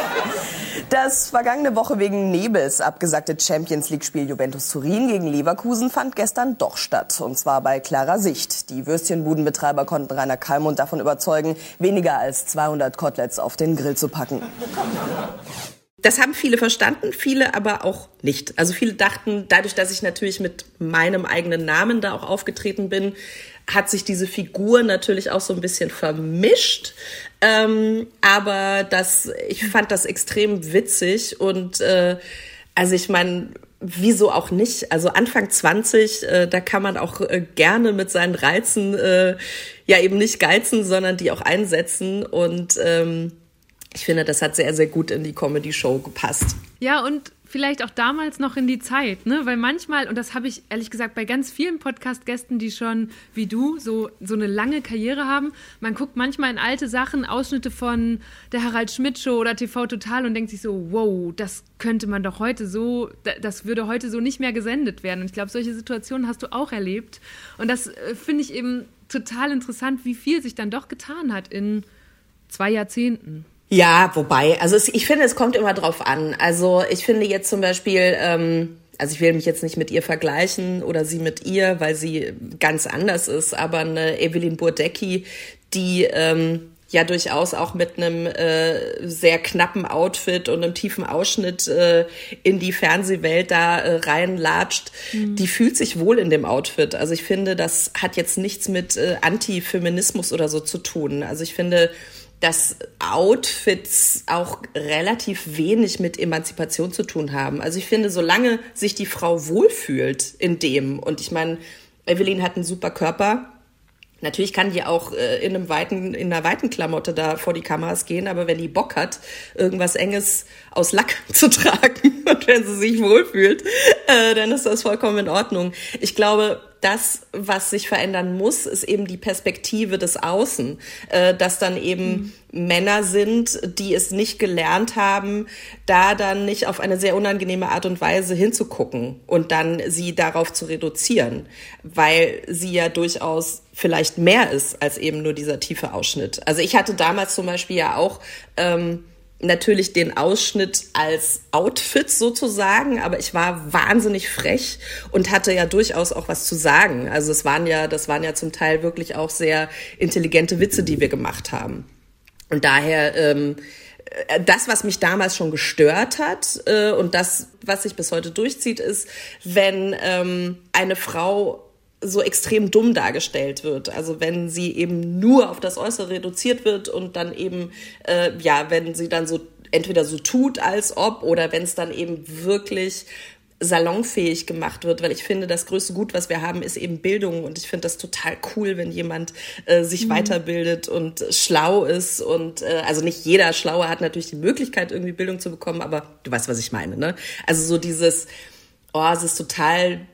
Das vergangene Woche wegen Nebels abgesagte Champions-League-Spiel Juventus Turin gegen Leverkusen fand gestern doch statt. Und zwar bei klarer Sicht. Die Würstchenbudenbetreiber konnten Rainer Kallmund davon überzeugen, weniger als zweihundert Koteletts auf den Grill zu packen. Das haben viele verstanden, viele aber auch nicht. Also viele dachten, dadurch, dass ich natürlich mit meinem eigenen Namen da auch aufgetreten bin, hat sich diese Figur natürlich auch so ein bisschen vermischt. Ähm, aber das, ich fand das extrem witzig und äh, also ich meine, wieso auch nicht? Also Anfang zwanzig, äh, da kann man auch äh, gerne mit seinen Reizen äh, ja eben nicht geizen, sondern die auch einsetzen und ähm, ich finde, das hat sehr, sehr gut in die Comedy-Show gepasst. Ja, und vielleicht auch damals noch in die Zeit, ne? Weil manchmal, und das habe ich ehrlich gesagt bei ganz vielen Podcast-Gästen, die schon wie du so, so eine lange Karriere haben, man guckt manchmal in alte Sachen, Ausschnitte von der Harald-Schmidt-Show oder T V Total und denkt sich so, wow, das könnte man doch heute so, das würde heute so nicht mehr gesendet werden. Und ich glaube, solche Situationen hast du auch erlebt. Und das äh, finde ich eben total interessant, wie viel sich dann doch getan hat in zwei Jahrzehnten. Ja, wobei, also es, ich finde, es kommt immer drauf an. Also ich finde jetzt zum Beispiel, ähm, also ich will mich jetzt nicht mit ihr vergleichen oder sie mit ihr, weil sie ganz anders ist, aber eine Evelyn Burdecki, die ähm, ja durchaus auch mit einem äh, sehr knappen Outfit und einem tiefen Ausschnitt äh, in die Fernsehwelt da äh, reinlatscht, mhm. die fühlt sich wohl in dem Outfit. Also ich finde, das hat jetzt nichts mit äh, Antifeminismus oder so zu tun. Also ich finde, dass Outfits auch relativ wenig mit Emanzipation zu tun haben. Also ich finde, solange sich die Frau wohlfühlt in dem, und ich meine, Evelyn hat einen super Körper, natürlich kann die auch äh, in einem weiten, in einer weiten Klamotte da vor die Kameras gehen, aber wenn die Bock hat, irgendwas Enges aus Lack zu tragen und wenn sie sich wohlfühlt, äh, dann ist das vollkommen in Ordnung. Ich glaube, das, was sich verändern muss, ist eben die Perspektive des Außen, äh, dass dann eben mhm. Männer sind, die es nicht gelernt haben, da dann nicht auf eine sehr unangenehme Art und Weise hinzugucken und dann sie darauf zu reduzieren, weil sie ja durchaus vielleicht mehr ist als eben nur dieser tiefe Ausschnitt. Also ich hatte damals zum Beispiel ja auch ähm, natürlich den Ausschnitt als Outfit sozusagen, aber ich war wahnsinnig frech und hatte ja durchaus auch was zu sagen. Also es waren ja, das waren ja zum Teil wirklich auch sehr intelligente Witze, die wir gemacht haben. Und daher ähm, das, was mich damals schon gestört hat äh, und das, was sich bis heute durchzieht, ist, wenn ähm, eine Frau so extrem dumm dargestellt wird. Also wenn sie eben nur auf das Äußere reduziert wird und dann eben, äh, ja, wenn sie dann so entweder so tut, als ob, oder wenn es dann eben wirklich salonfähig gemacht wird, weil ich finde, das größte Gut, was wir haben, ist eben Bildung und ich finde das total cool, wenn jemand äh, sich mhm. weiterbildet und schlau ist und äh, also nicht jeder Schlaue hat natürlich die Möglichkeit, irgendwie Bildung zu bekommen, aber du weißt, was ich meine, ne? Also so dieses, oh, es ist total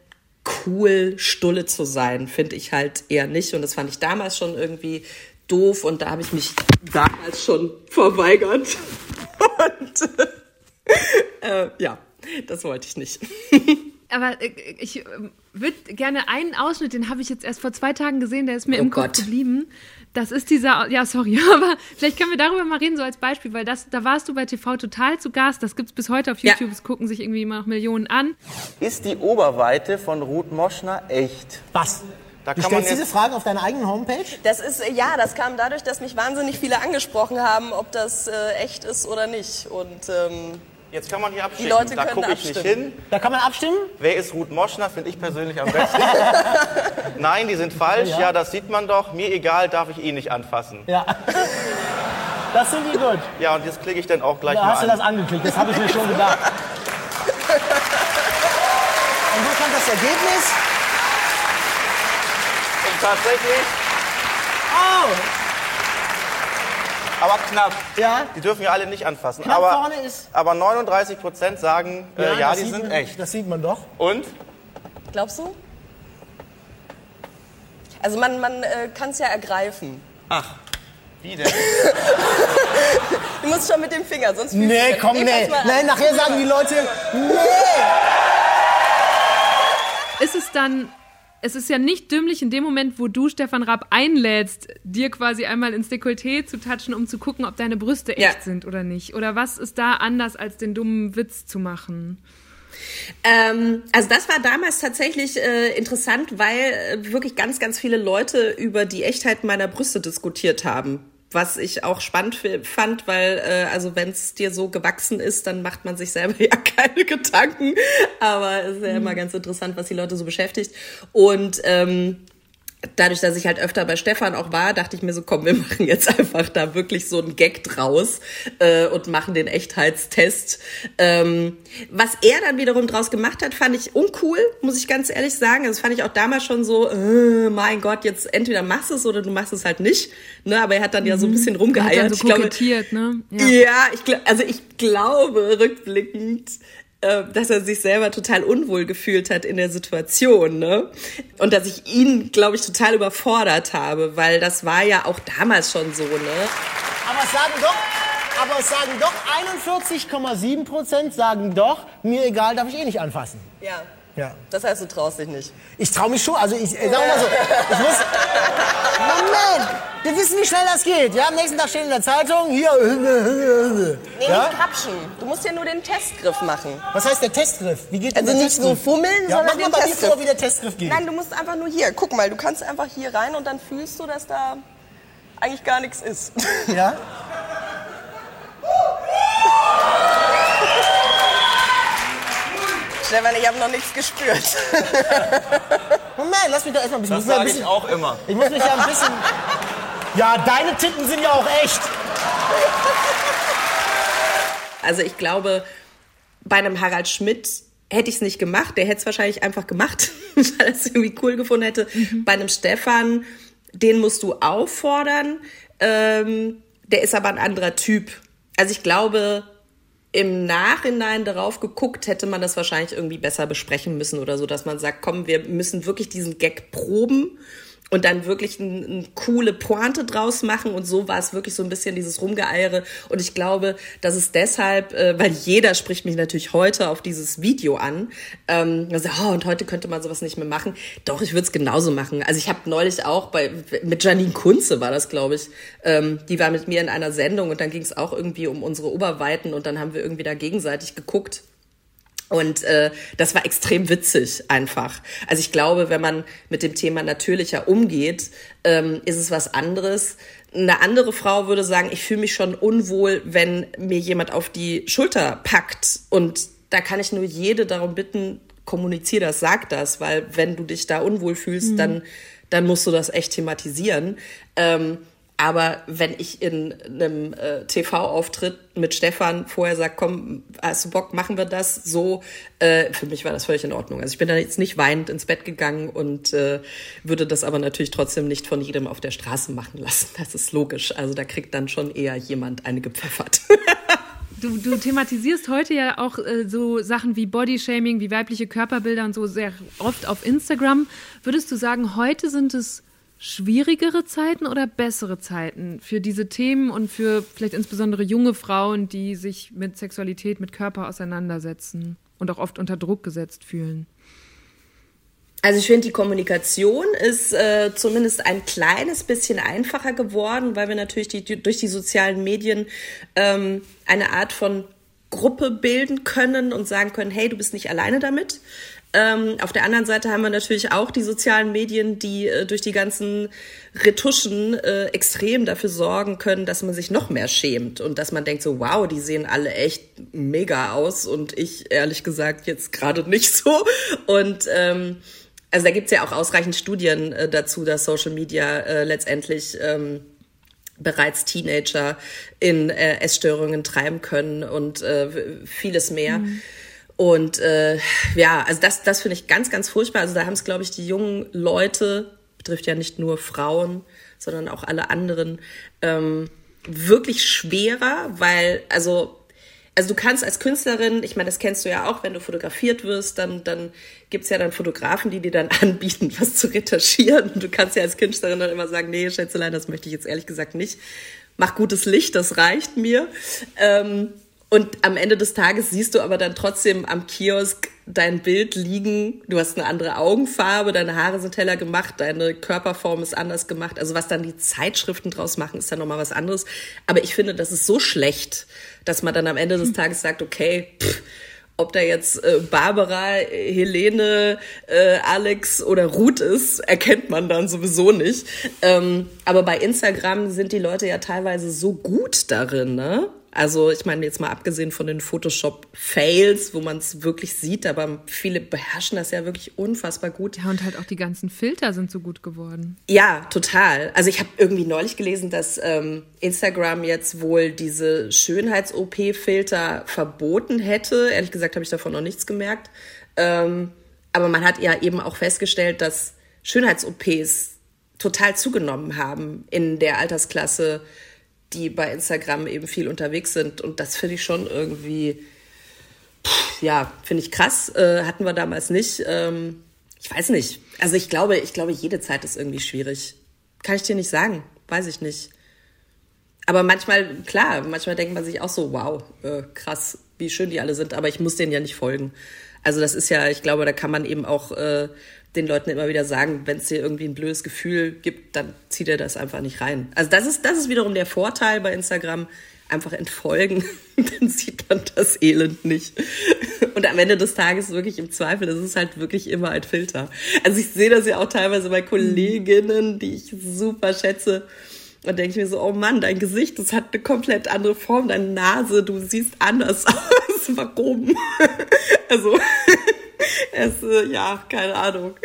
cool, Stulle zu sein, finde ich halt eher nicht. Und das fand ich damals schon irgendwie doof und da habe ich mich damals schon verweigert. Und äh, ja, das wollte ich nicht. Aber äh, ich äh, würde gerne einen Ausschnitt, den habe ich jetzt erst vor zwei Tagen gesehen, der ist mir Oh im Kopf Gott. geblieben. Das ist dieser, ja sorry, aber vielleicht können wir darüber mal reden, so als Beispiel, weil das, da warst du bei T V Total zu Gast, das gibt's bis heute auf YouTube, es gucken sich irgendwie immer noch Millionen an. Ist die Oberweite von Ruth Moschner echt? Was? Da Du kann man stellst diese jetzt, Fragen auf deiner eigenen Homepage? Das ist, ja, das kam dadurch, dass mich wahnsinnig viele angesprochen haben, ob das äh, echt ist oder nicht. Und ähm, jetzt kann man hier abstimmen. Die Leute da können gucke ich nicht abstimmen. hin. Da kann man abstimmen? Wer ist Ruth Moschner? Finde ich persönlich am besten. Nein, die sind falsch. Ja. Ja. das sieht man doch. Mir egal, darf ich eh nicht anfassen. Ja. Das sind die gut. Ja, und jetzt klicke ich dann auch gleich Da mal hast du an. das angeklickt, das habe ich mir schon gedacht. Und wo kommt das Ergebnis? Und tatsächlich, Oh! aber knapp. Ja? Die dürfen ja alle nicht anfassen. Knapp aber, vorne ist- aber neununddreißig Prozent sagen, ja, äh, ja das die sieht sind man, echt. Das sieht man doch. Und? glaubst du? Also man, man äh, kann es ja ergreifen. Ach, wie denn? Du musst schon mit dem Finger, sonst fühlst Nee, du- komm, Nee, nee. pass mal an. Nein, nachher sagen die Leute, nee. Ist es dann, es ist ja nicht dümmlich in dem Moment, wo du Stefan Raab einlädst, dir quasi einmal ins Dekolleté zu touchen, um zu gucken, ob deine Brüste Ja. echt sind oder nicht. Oder was ist da anders, als den dummen Witz zu machen? Ähm, also das war damals tatsächlich äh, interessant, weil äh, wirklich ganz, ganz viele Leute über die Echtheit meiner Brüste diskutiert haben. Was ich auch spannend f- fand, weil äh, also wenn es dir so gewachsen ist, dann macht man sich selber ja keine Gedanken. Aber es ist ja immer ganz interessant, was die Leute so beschäftigt. Und ähm, dadurch, dass ich halt öfter bei Stefan auch war, dachte ich mir so, komm, wir machen jetzt einfach da wirklich so einen Gag draus äh, und machen den Echtheitstest. Ähm, was er dann wiederum draus gemacht hat, fand ich uncool, muss ich ganz ehrlich sagen. Also das fand ich auch damals schon so, äh, mein Gott, jetzt entweder machst du es oder du machst es halt nicht. Ne, aber er hat dann ja so ein bisschen Er hat rumgeeiert. dann so Ich glaube, kokettiert, ne? ja, ich glaube, also ich glaube rückblickend, äh, dass er sich selber total unwohl gefühlt hat in der Situation, ne? Und dass ich ihn, glaube ich, total überfordert habe, weil das war ja auch damals schon so, ne? Aber es sagen doch, aber es sagen doch einundvierzig Komma sieben Prozent sagen doch, mir egal, darf ich eh nicht anfassen. Ja, Ja. das heißt, du traust dich nicht. Ich traue mich schon, also ich, äh, sagen wir mal so, ich muss, Moment, wir wissen, wie schnell das geht, ja, am nächsten Tag steht in der Zeitung, hier, Nee, ja? nicht krapschen. Du musst ja nur den Testgriff machen. Was heißt der Testgriff? Wie geht denn Also der nicht so Testgriff? fummeln, Ja, sondern mach mal den bei mir Testgriff. vor, wie der Testgriff geht. Nein, du musst einfach nur hier. Guck mal, du kannst einfach hier rein und dann fühlst du, dass da eigentlich gar nichts ist. Ja? Stefan, ich habe noch nichts gespürt. Moment, lass mich da erstmal ein bisschen... Das ich muss mir ein sage ich bisschen auch immer. ich muss mich ja ein bisschen... Ja, deine Titten sind ja auch echt. Also ich glaube, bei einem Harald Schmidt hätte ich es nicht gemacht. Der hätte es wahrscheinlich einfach gemacht, weil er es irgendwie cool gefunden hätte. Mhm. Bei einem Stefan, den musst du auffordern. Ähm, der ist aber ein anderer Typ. Also ich glaube, im Nachhinein darauf geguckt, hätte man das wahrscheinlich irgendwie besser besprechen müssen oder so, dass man sagt, komm, wir müssen wirklich diesen Gag proben und dann wirklich eine ein coole Pointe draus machen. Und so war es wirklich so ein bisschen dieses Rumgeeiere. Und ich glaube, dass es deshalb, äh, weil jeder spricht mich natürlich heute auf dieses Video an, ähm, also, oh, und heute könnte man sowas nicht mehr machen. Doch, ich würde es genauso machen. Also ich habe neulich auch bei mit Janine Kunze war das, glaube ich, ähm, die war mit mir in einer Sendung und dann ging es auch irgendwie um unsere Oberweiten und dann haben wir irgendwie da gegenseitig geguckt. Und äh, das war extrem witzig einfach. Also ich glaube, wenn man mit dem Thema natürlicher umgeht, ähm, ist es was anderes. Eine andere Frau würde sagen, ich fühle mich schon unwohl, wenn mir jemand auf die Schulter packt. Und da kann ich nur jede darum bitten, kommunizier das, sag das. Weil wenn du dich da unwohl fühlst, mhm. dann, dann musst du das echt thematisieren. Ähm, Aber wenn ich in einem äh, T V-Auftritt mit Stefan vorher sage, komm, hast du Bock, machen wir das, so, äh, für mich war das völlig in Ordnung. Also ich bin da jetzt nicht weinend ins Bett gegangen und äh, würde das aber natürlich trotzdem nicht von jedem auf der Straße machen lassen. Das ist logisch. Also da kriegt dann schon eher jemand eine gepfeffert. du, du thematisierst heute ja auch äh, so Sachen wie Bodyshaming, wie weibliche Körperbilder und so sehr oft auf Instagram. Würdest du sagen, heute sind es schwierigere Zeiten oder bessere Zeiten für diese Themen und für vielleicht insbesondere junge Frauen, die sich mit Sexualität, mit Körper auseinandersetzen und auch oft unter Druck gesetzt fühlen? Also ich finde, die Kommunikation ist äh, zumindest ein kleines bisschen einfacher geworden, weil wir natürlich die, die, durch die sozialen Medien ähm, eine Art von Gruppe bilden können und sagen können, hey, du bist nicht alleine damit. Ähm, auf der anderen Seite haben wir natürlich auch die sozialen Medien, die äh, durch die ganzen Retuschen äh, extrem dafür sorgen können, dass man sich noch mehr schämt und dass man denkt so, wow, die sehen alle echt mega aus und ich ehrlich gesagt jetzt gerade nicht so. Und ähm, also da gibt's ja auch ausreichend Studien äh, dazu, dass Social Media äh, letztendlich ähm, bereits Teenager in äh, Essstörungen treiben können und äh, vieles mehr. Mhm. Und äh, ja, also das, das finde ich ganz, ganz furchtbar. Also da haben es, glaube ich, die jungen Leute, betrifft ja nicht nur Frauen, sondern auch alle anderen, ähm, wirklich schwerer, weil, also Also du kannst als Künstlerin, ich meine, das kennst du ja auch, wenn du fotografiert wirst, dann, dann gibt's ja dann Fotografen, die dir dann anbieten, was zu retuschieren. Du kannst ja als Künstlerin dann immer sagen, nee, Schätzelein, das möchte ich jetzt ehrlich gesagt nicht. Mach gutes Licht, das reicht mir. Ähm, und am Ende des Tages siehst du aber dann trotzdem am Kiosk dein Bild liegen. Du hast eine andere Augenfarbe, deine Haare sind heller gemacht, deine Körperform ist anders gemacht. Also was dann die Zeitschriften draus machen, ist dann nochmal was anderes. Aber ich finde, das ist so schlecht, dass man dann am Ende des Tages sagt, okay, pff, ob da jetzt äh, Barbara, Helene, äh, Alex oder Ruth ist, erkennt man dann sowieso nicht. Ähm, aber bei Instagram sind die Leute ja teilweise so gut darin, ne? Also ich meine, jetzt mal abgesehen von den Photoshop-Fails, wo man es wirklich sieht, aber viele beherrschen das ja wirklich unfassbar gut. Ja, und halt auch die ganzen Filter sind so gut geworden. Ja, total. Also ich habe irgendwie neulich gelesen, dass ähm, Instagram jetzt wohl diese Schönheits-O P-Filter verboten hätte. Ehrlich gesagt habe ich davon noch nichts gemerkt. Ähm, aber man hat ja eben auch festgestellt, dass Schönheits-O Ps total zugenommen haben in der Altersklasse, die bei Instagram eben viel unterwegs sind. Und das finde ich schon irgendwie, pff, ja, finde ich krass. Äh, hatten wir damals nicht. Ähm, ich weiß nicht. Also ich glaube, ich glaube, jede Zeit ist irgendwie schwierig. Kann ich dir nicht sagen. Weiß ich nicht. Aber manchmal, klar, manchmal denkt man sich auch so, wow, äh, krass, wie schön die alle sind. Aber ich muss denen ja nicht folgen. Also das ist ja, ich glaube, da kann man eben auch äh, den Leuten immer wieder sagen, wenn es dir irgendwie ein blödes Gefühl gibt, dann zieht er das einfach nicht rein. Also das ist, das ist wiederum der Vorteil bei Instagram. Einfach entfolgen, dann sieht man das Elend nicht. Und am Ende des Tages wirklich im Zweifel, das ist halt wirklich immer ein Filter. Also ich sehe das ja auch teilweise bei Kolleginnen, die ich super schätze. Und denke ich mir so, oh Mann, dein Gesicht, das hat eine komplett andere Form, deine Nase, du siehst anders aus. Warum? Also, es, ja, keine Ahnung.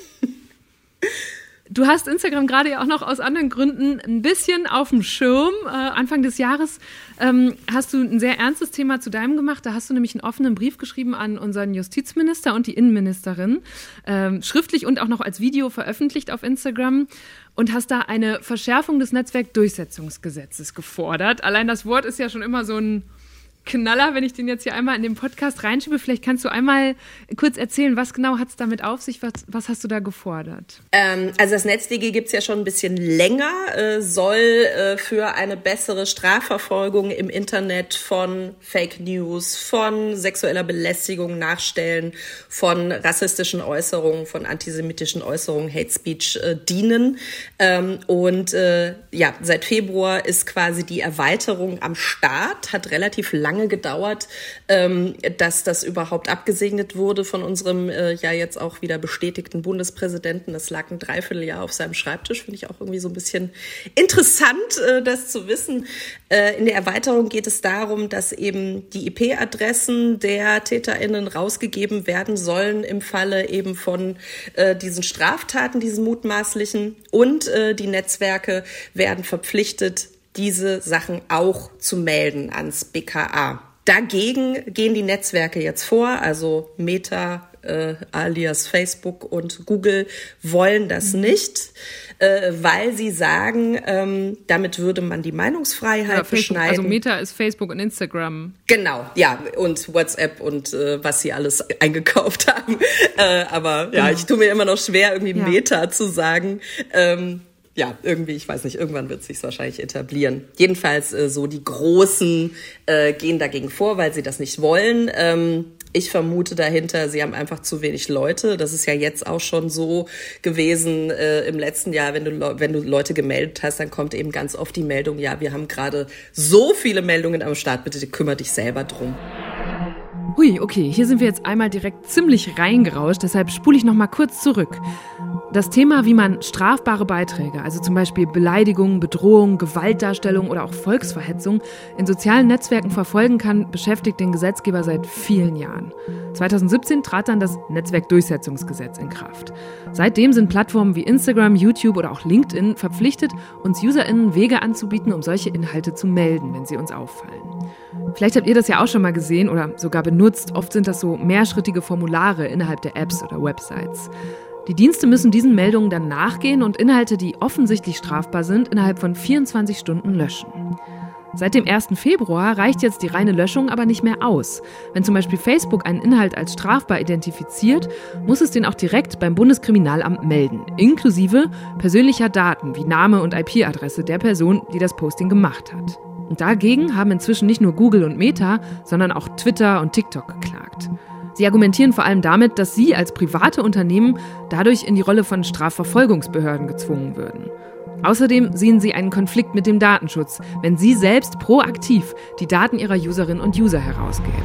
Du hast Instagram gerade ja auch noch aus anderen Gründen ein bisschen auf dem Schirm. Äh, Anfang des Jahres ähm, hast du ein sehr ernstes Thema zu deinem gemacht. Da hast du nämlich einen offenen Brief geschrieben an unseren Justizminister und die Innenministerin, ähm, schriftlich und auch noch als Video veröffentlicht auf Instagram, und hast da eine Verschärfung des Netzwerkdurchsetzungsgesetzes gefordert. Allein das Wort ist ja schon immer so ein Knaller, wenn ich den jetzt hier einmal in den Podcast reinschiebe. Vielleicht kannst du einmal kurz erzählen, was genau hat es damit auf sich? Was, was hast du da gefordert? Ähm, also das NetzDG gibt's ja schon ein bisschen länger, äh, soll äh, für eine bessere Strafverfolgung im Internet von Fake News, von sexueller Belästigung, Nachstellen, von rassistischen Äußerungen, von antisemitischen Äußerungen, Hate Speech äh, dienen. Ähm, und äh, ja, seit Februar ist quasi die Erweiterung am Start, hat relativ lange gedauert, ähm, dass das überhaupt abgesegnet wurde von unserem äh, ja jetzt auch wieder bestätigten Bundespräsidenten. Das lag ein Dreivierteljahr auf seinem Schreibtisch. Finde ich auch irgendwie so ein bisschen interessant, äh, das zu wissen. Äh, in der Erweiterung geht es darum, dass eben die I P-Adressen der TäterInnen rausgegeben werden sollen im Falle eben von äh, diesen Straftaten, diesen mutmaßlichen. Und äh, die Netzwerke werden verpflichtet, diese Sachen auch zu melden ans B K A. Dagegen gehen die Netzwerke jetzt vor, also Meta, äh, alias Facebook und Google wollen das mhm. nicht, äh, weil sie sagen, ähm, damit würde man die Meinungsfreiheit ja, beschneiden. Also Meta ist Facebook und Instagram. Genau, ja, und WhatsApp und äh, was sie alles eingekauft haben. äh, aber ja, genau. Ich tue mir immer noch schwer, irgendwie ja. Meta zu sagen. Ähm, Ja, irgendwie, ich weiß nicht, irgendwann wird es sich wahrscheinlich etablieren. Jedenfalls äh, so die Großen äh, gehen dagegen vor, weil sie das nicht wollen. Ähm, ich vermute dahinter, sie haben einfach zu wenig Leute. Das ist ja jetzt auch schon so gewesen äh, im letzten Jahr, wenn du, wenn du Leute gemeldet hast, dann kommt eben ganz oft die Meldung, ja, wir haben gerade so viele Meldungen am Start, bitte kümmere dich selber drum. Hui, okay, hier sind wir jetzt einmal direkt ziemlich reingerauscht, deshalb spule ich noch mal kurz zurück. Das Thema, wie man strafbare Beiträge, also zum Beispiel Beleidigung, Bedrohung, Gewaltdarstellung oder auch Volksverhetzung in sozialen Netzwerken verfolgen kann, beschäftigt den Gesetzgeber seit vielen Jahren. zwanzig siebzehn trat dann das Netzwerkdurchsetzungsgesetz in Kraft. Seitdem sind Plattformen wie Instagram, YouTube oder auch LinkedIn verpflichtet, uns UserInnen Wege anzubieten, um solche Inhalte zu melden, wenn sie uns auffallen. Vielleicht habt ihr das ja auch schon mal gesehen oder sogar benutzt. Oft sind das so mehrschrittige Formulare innerhalb der Apps oder Websites. Die Dienste müssen diesen Meldungen dann nachgehen und Inhalte, die offensichtlich strafbar sind, innerhalb von vierundzwanzig Stunden löschen. Seit dem ersten Februar reicht jetzt die reine Löschung aber nicht mehr aus. Wenn zum Beispiel Facebook einen Inhalt als strafbar identifiziert, muss es den auch direkt beim Bundeskriminalamt melden, inklusive persönlicher Daten wie Name und I P-Adresse der Person, die das Posting gemacht hat. Und dagegen haben inzwischen nicht nur Google und Meta, sondern auch Twitter und TikTok geklagt. Sie argumentieren vor allem damit, dass sie als private Unternehmen dadurch in die Rolle von Strafverfolgungsbehörden gezwungen würden. Außerdem sehen sie einen Konflikt mit dem Datenschutz, wenn sie selbst proaktiv die Daten ihrer Userinnen und User herausgeben.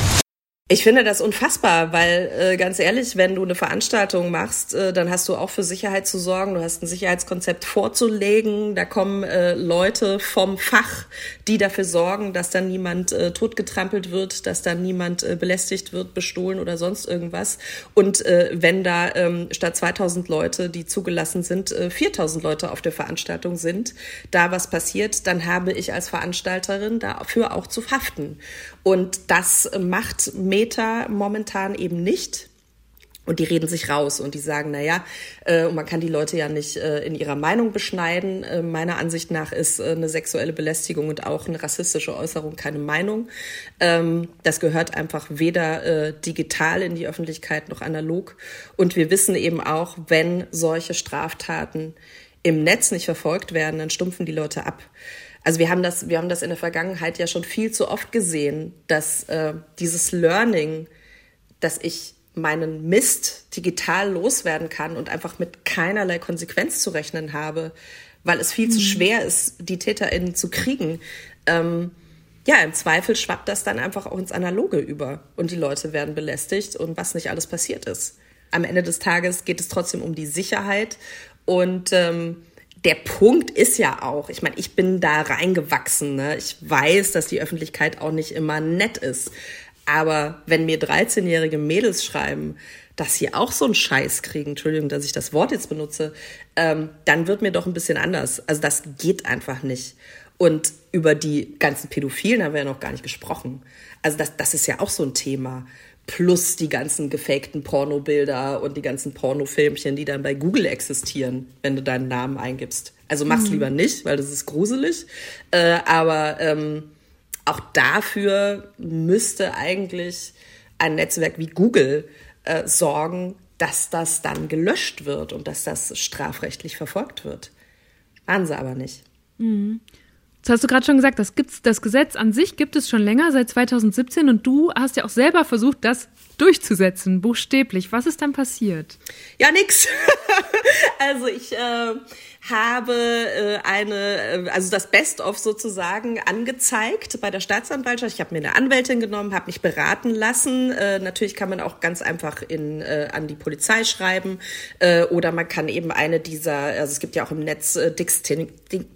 Ich finde das unfassbar, weil äh, ganz ehrlich, wenn du eine Veranstaltung machst, äh, dann hast du auch für Sicherheit zu sorgen, du hast ein Sicherheitskonzept vorzulegen, da kommen äh, Leute vom Fach, die dafür sorgen, dass dann niemand äh, totgetrampelt wird, dass dann niemand äh, belästigt wird, bestohlen oder sonst irgendwas. Und äh, wenn da ähm, statt zweitausend Leute, die zugelassen sind, äh, viertausend Leute auf der Veranstaltung sind, da was passiert, dann habe ich als Veranstalterin dafür auch zu haften. Und das macht Meta momentan eben nicht. Und die reden sich raus und die sagen, na ja, äh, man kann die Leute ja nicht äh, in ihrer Meinung beschneiden. Äh, meiner Ansicht nach ist äh, eine sexuelle Belästigung und auch eine rassistische Äußerung keine Meinung. Ähm, das gehört einfach weder äh, digital in die Öffentlichkeit noch analog. Und wir wissen eben auch, wenn solche Straftaten im Netz nicht verfolgt werden, dann stumpfen die Leute ab. Also wir haben das, wir haben das in der Vergangenheit ja schon viel zu oft gesehen, dass äh, dieses Learning, dass ich meinen Mist digital loswerden kann und einfach mit keinerlei Konsequenz zu rechnen habe, weil es viel mhm. zu schwer ist, die TäterInnen zu kriegen. Ähm, ja, im Zweifel schwappt das dann einfach auch ins Analoge über und die Leute werden belästigt und was nicht alles passiert ist. Am Ende des Tages geht es trotzdem um die Sicherheit und ähm, der Punkt ist ja auch, ich meine, ich bin da reingewachsen, ne? Ich weiß, dass die Öffentlichkeit auch nicht immer nett ist. Aber wenn mir dreizehnjährige Mädels schreiben, dass sie auch so einen Scheiß kriegen, Entschuldigung, dass ich das Wort jetzt benutze, ähm, dann wird mir doch ein bisschen anders. Also das geht einfach nicht. Und über die ganzen Pädophilen haben wir ja noch gar nicht gesprochen. Also das, das ist ja auch so ein Thema. Plus die ganzen gefakten Pornobilder und die ganzen Pornofilmchen, die dann bei Google existieren, wenn du deinen Namen eingibst. Also mach's mhm. lieber nicht, weil das ist gruselig. Äh, aber ähm, auch dafür müsste eigentlich ein Netzwerk wie Google äh, sorgen, dass das dann gelöscht wird und dass das strafrechtlich verfolgt wird. Machen sie aber nicht. Mhm. Das hast du gerade schon gesagt, das, gibt's, das Gesetz an sich gibt es schon länger, seit zwanzig siebzehn. Und du hast ja auch selber versucht, das durchzusetzen, buchstäblich. Was ist dann passiert? Ja, nix. Also ich äh, habe äh, eine, also das Best-of sozusagen angezeigt bei der Staatsanwaltschaft. Ich habe mir eine Anwältin genommen, habe mich beraten lassen. Äh, natürlich kann man auch ganz einfach in, äh, an die Polizei schreiben äh, oder man kann eben eine dieser, also es gibt ja auch im Netz äh, Dixtin-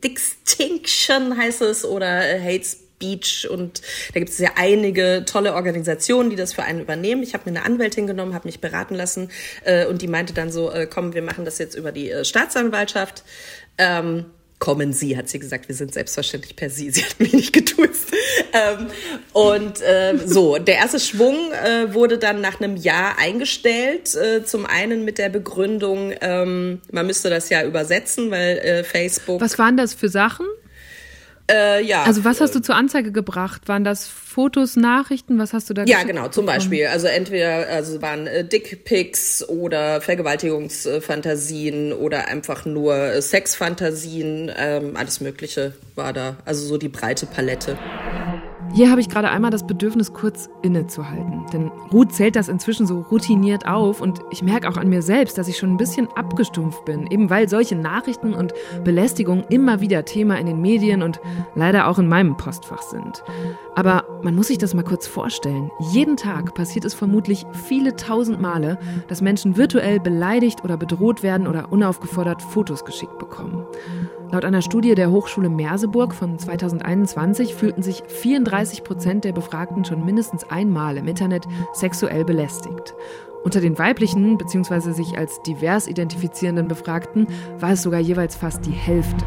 Distinction heißt es oder äh, Hate Speech und da gibt es ja einige tolle Organisationen, die das für einen übernehmen. Ich habe mir eine Anwältin genommen, habe mich beraten lassen äh, und die meinte dann so, äh, komm, wir machen das jetzt über die äh, Staatsanwaltschaft. Ähm, kommen Sie, hat sie gesagt. Wir sind selbstverständlich per Sie. Sie hat mich nicht geduzt. Ähm, und äh, so, der erste Schwung äh, wurde dann nach einem Jahr eingestellt. Äh, zum einen mit der Begründung, ähm, man müsste das ja übersetzen, weil äh, Facebook... Was waren das für Sachen? Äh, ja. Also was hast du zur Anzeige gebracht? Waren das Fotos, Nachrichten? Was hast du da Ja, geschickt? genau, zum Beispiel. Also entweder also waren äh, Dickpics oder Vergewaltigungsfantasien oder einfach nur äh, Sexfantasien. Ähm, alles Mögliche war da. Also so die breite Palette. Hier habe ich gerade einmal das Bedürfnis, kurz innezuhalten. Denn Ruth zählt das inzwischen so routiniert auf und ich merke auch an mir selbst, dass ich schon ein bisschen abgestumpft bin, eben weil solche Nachrichten und Belästigungen immer wieder Thema in den Medien und leider auch in meinem Postfach sind. Aber man muss sich das mal kurz vorstellen. Jeden Tag passiert es vermutlich viele tausend Male, dass Menschen virtuell beleidigt oder bedroht werden oder unaufgefordert Fotos geschickt bekommen. Laut einer Studie der Hochschule Merseburg von zweitausendeinundzwanzig fühlten sich vierunddreißig Prozent der Befragten schon mindestens einmal im Internet sexuell belästigt. Unter den weiblichen bzw. sich als divers identifizierenden Befragten war es sogar jeweils fast die Hälfte.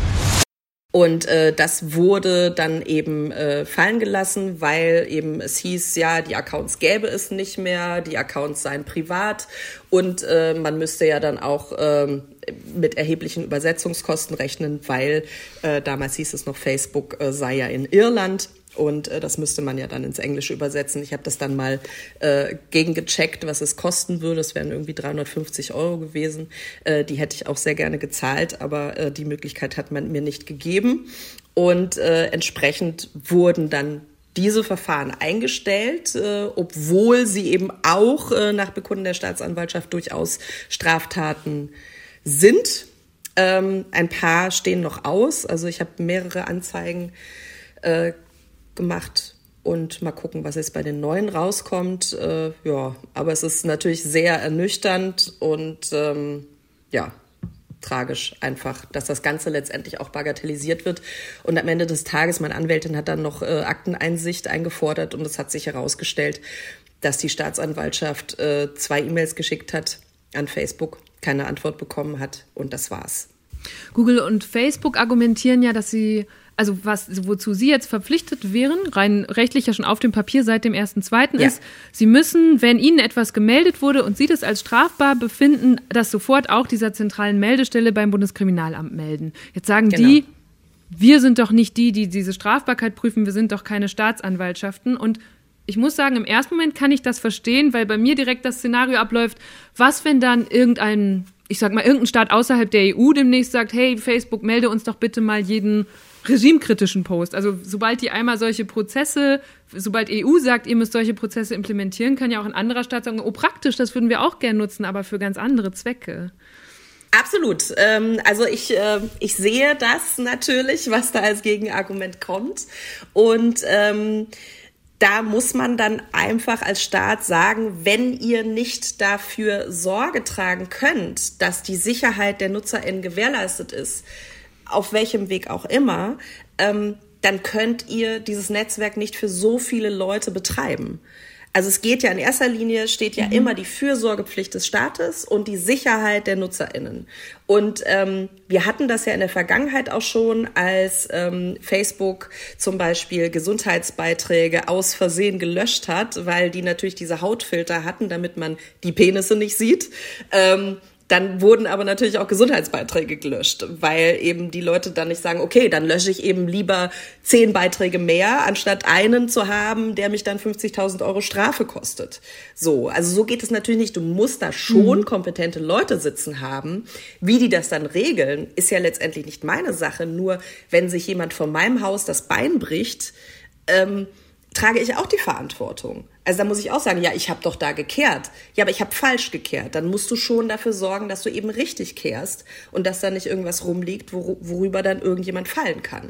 Und äh, das wurde dann eben äh, fallen gelassen, weil eben es hieß, ja, die Accounts gäbe es nicht mehr, die Accounts seien privat und äh, man müsste ja dann auch ähm, mit erheblichen Übersetzungskosten rechnen, weil äh, damals hieß es noch, Facebook äh, sei ja in Irland. Und äh, das müsste man ja dann ins Englische übersetzen. Ich habe das dann mal äh, gegengecheckt, was es kosten würde. Das wären irgendwie dreihundertfünfzig Euro gewesen. Äh, die hätte ich auch sehr gerne gezahlt, aber äh, die Möglichkeit hat man mir nicht gegeben. Und äh, entsprechend wurden dann diese Verfahren eingestellt, äh, obwohl sie eben auch äh, nach Bekunden der Staatsanwaltschaft durchaus Straftaten sind. Ähm, ein paar stehen noch aus. Also ich habe mehrere Anzeigen äh, gemacht und mal gucken, was jetzt bei den neuen rauskommt. Äh, ja, aber es ist natürlich sehr ernüchternd und ähm, ja, tragisch einfach, dass das Ganze letztendlich auch bagatellisiert wird. Und am Ende des Tages, meine Anwältin hat dann noch äh, Akteneinsicht eingefordert und es hat sich herausgestellt, dass die Staatsanwaltschaft äh, zwei E-Mails geschickt hat an Facebook, keine Antwort bekommen hat und das war's. Google und Facebook argumentieren ja, dass sie Also was, wozu Sie jetzt verpflichtet wären, rein rechtlich ja schon auf dem Papier seit dem ersten zweiten Ja. ist, Sie müssen, wenn Ihnen etwas gemeldet wurde und Sie das als strafbar befinden, das sofort auch dieser zentralen Meldestelle beim Bundeskriminalamt melden. Jetzt sagen Genau. die, wir sind doch nicht die, die diese Strafbarkeit prüfen, wir sind doch keine Staatsanwaltschaften. Und ich muss sagen, im ersten Moment kann ich das verstehen, weil bei mir direkt das Szenario abläuft, was, wenn dann irgendein, ich sag mal, irgendein Staat außerhalb der E U demnächst sagt, hey, Facebook, melde uns doch bitte mal jeden regimekritischen Post. Also sobald die einmal solche Prozesse, sobald E U sagt, ihr müsst solche Prozesse implementieren, kann ja auch ein anderer Staat sagen, oh praktisch, das würden wir auch gern nutzen, aber für ganz andere Zwecke. Absolut. Ähm, also ich, äh, ich sehe das natürlich, was da als Gegenargument kommt. Und ähm, da muss man dann einfach als Staat sagen, wenn ihr nicht dafür Sorge tragen könnt, dass die Sicherheit der NutzerInnen gewährleistet ist, auf welchem Weg auch immer, ähm, dann könnt ihr dieses Netzwerk nicht für so viele Leute betreiben. Also es geht ja in erster Linie, steht ja mhm. immer die Fürsorgepflicht des Staates und die Sicherheit der NutzerInnen. Und ähm, wir hatten das ja in der Vergangenheit auch schon, als ähm, Facebook zum Beispiel Gesundheitsbeiträge aus Versehen gelöscht hat, weil die natürlich diese Hautfilter hatten, damit man die Penisse nicht sieht. Ähm, Dann wurden aber natürlich auch Gesundheitsbeiträge gelöscht, weil eben die Leute dann nicht sagen, okay, dann lösche ich eben lieber zehn Beiträge mehr, anstatt einen zu haben, der mich dann fünfzigtausend Euro Strafe kostet. So, also so geht es natürlich nicht. Du musst da schon mhm. kompetente Leute sitzen haben. Wie die das dann regeln, ist ja letztendlich nicht meine Sache. Nur wenn sich jemand vor meinem Haus das Bein bricht, ähm, trage ich auch die Verantwortung. Also da muss ich auch sagen, ja, ich habe doch da gekehrt. Ja, aber ich habe falsch gekehrt. Dann musst du schon dafür sorgen, dass du eben richtig kehrst und dass da nicht irgendwas rumliegt, wor- worüber dann irgendjemand fallen kann.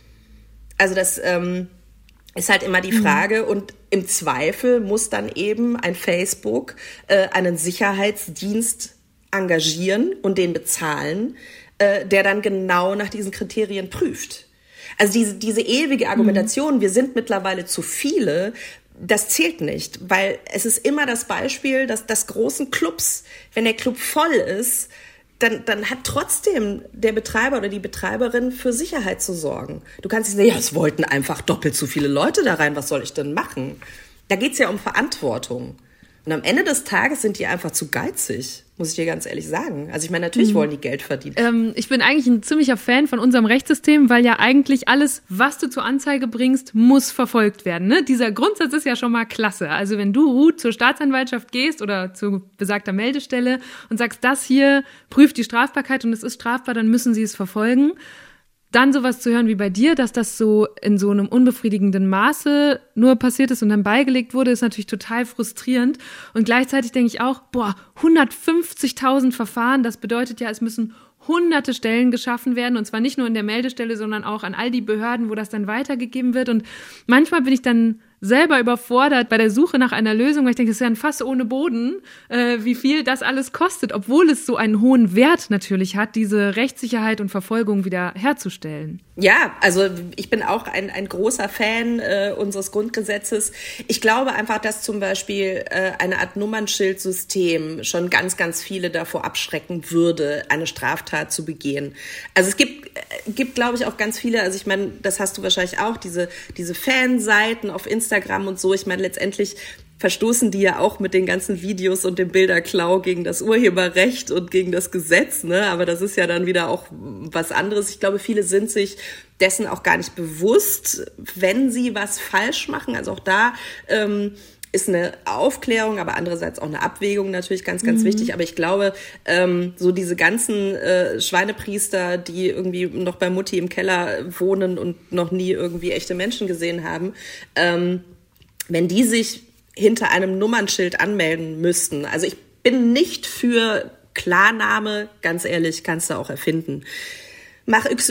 Also das ähm, ist halt immer die Frage. Mhm. Und im Zweifel muss dann eben ein Facebook äh, einen Sicherheitsdienst engagieren und den bezahlen, äh, der dann genau nach diesen Kriterien prüft. Also diese, diese ewige Argumentation, mhm. wir sind mittlerweile zu viele, das zählt nicht, weil es ist immer das Beispiel, dass das großen Clubs, wenn der Club voll ist, dann, dann hat trotzdem der Betreiber oder die Betreiberin für Sicherheit zu sorgen. Du kannst nicht sagen, ja, es wollten einfach doppelt so viele Leute da rein, was soll ich denn machen? Da geht's ja um Verantwortung. Und am Ende des Tages sind die einfach zu geizig, muss ich dir ganz ehrlich sagen. Also ich meine, natürlich mhm. wollen die Geld verdienen. Ähm, ich bin eigentlich ein ziemlicher Fan von unserem Rechtssystem, weil ja eigentlich alles, was du zur Anzeige bringst, muss verfolgt werden. Ne? Dieser Grundsatz ist ja schon mal klasse. Also wenn du, Ruth, zur Staatsanwaltschaft gehst oder zu besagter Meldestelle und sagst, das hier prüft die Strafbarkeit und es ist strafbar, dann müssen sie es verfolgen. Dann sowas zu hören wie bei dir, dass das so in so einem unbefriedigenden Maße nur passiert ist und dann beigelegt wurde, ist natürlich total frustrierend. Und gleichzeitig denke ich auch, boah, hundertfünfzigtausend Verfahren, das bedeutet ja, es müssen hunderte Stellen geschaffen werden und zwar nicht nur in der Meldestelle, sondern auch an all die Behörden, wo das dann weitergegeben wird. Und manchmal bin ich dann selber überfordert bei der Suche nach einer Lösung, weil ich denke, das ist ja ein Fass ohne Boden, äh, wie viel das alles kostet, obwohl es so einen hohen Wert natürlich hat, diese Rechtssicherheit und Verfolgung wieder herzustellen. Ja, also ich bin auch ein, ein großer Fan äh, unseres Grundgesetzes. Ich glaube einfach, dass zum Beispiel äh, eine Art Nummernschildsystem schon ganz, ganz viele davor abschrecken würde, eine Straftat zu begehen. Also es gibt, äh, gibt glaube ich, auch ganz viele, also ich meine, das hast du wahrscheinlich auch, diese, diese Fanseiten auf Instagram und so. Ich meine, letztendlich verstoßen die ja auch mit den ganzen Videos und dem Bilderklau gegen das Urheberrecht und gegen das Gesetz, ne? Aber das ist ja dann wieder auch was anderes. Ich glaube, viele sind sich dessen auch gar nicht bewusst, wenn sie was falsch machen. Also auch da ähm, ist eine Aufklärung, aber andererseits auch eine Abwägung natürlich ganz, ganz mhm. wichtig. Aber ich glaube, ähm, so diese ganzen äh, Schweinepriester, die irgendwie noch bei Mutti im Keller wohnen und noch nie irgendwie echte Menschen gesehen haben, ähm, wenn die sich hinter einem Nummernschild anmelden müssten. Also ich bin nicht für Klarname, ganz ehrlich, kannst du auch erfinden. Mach X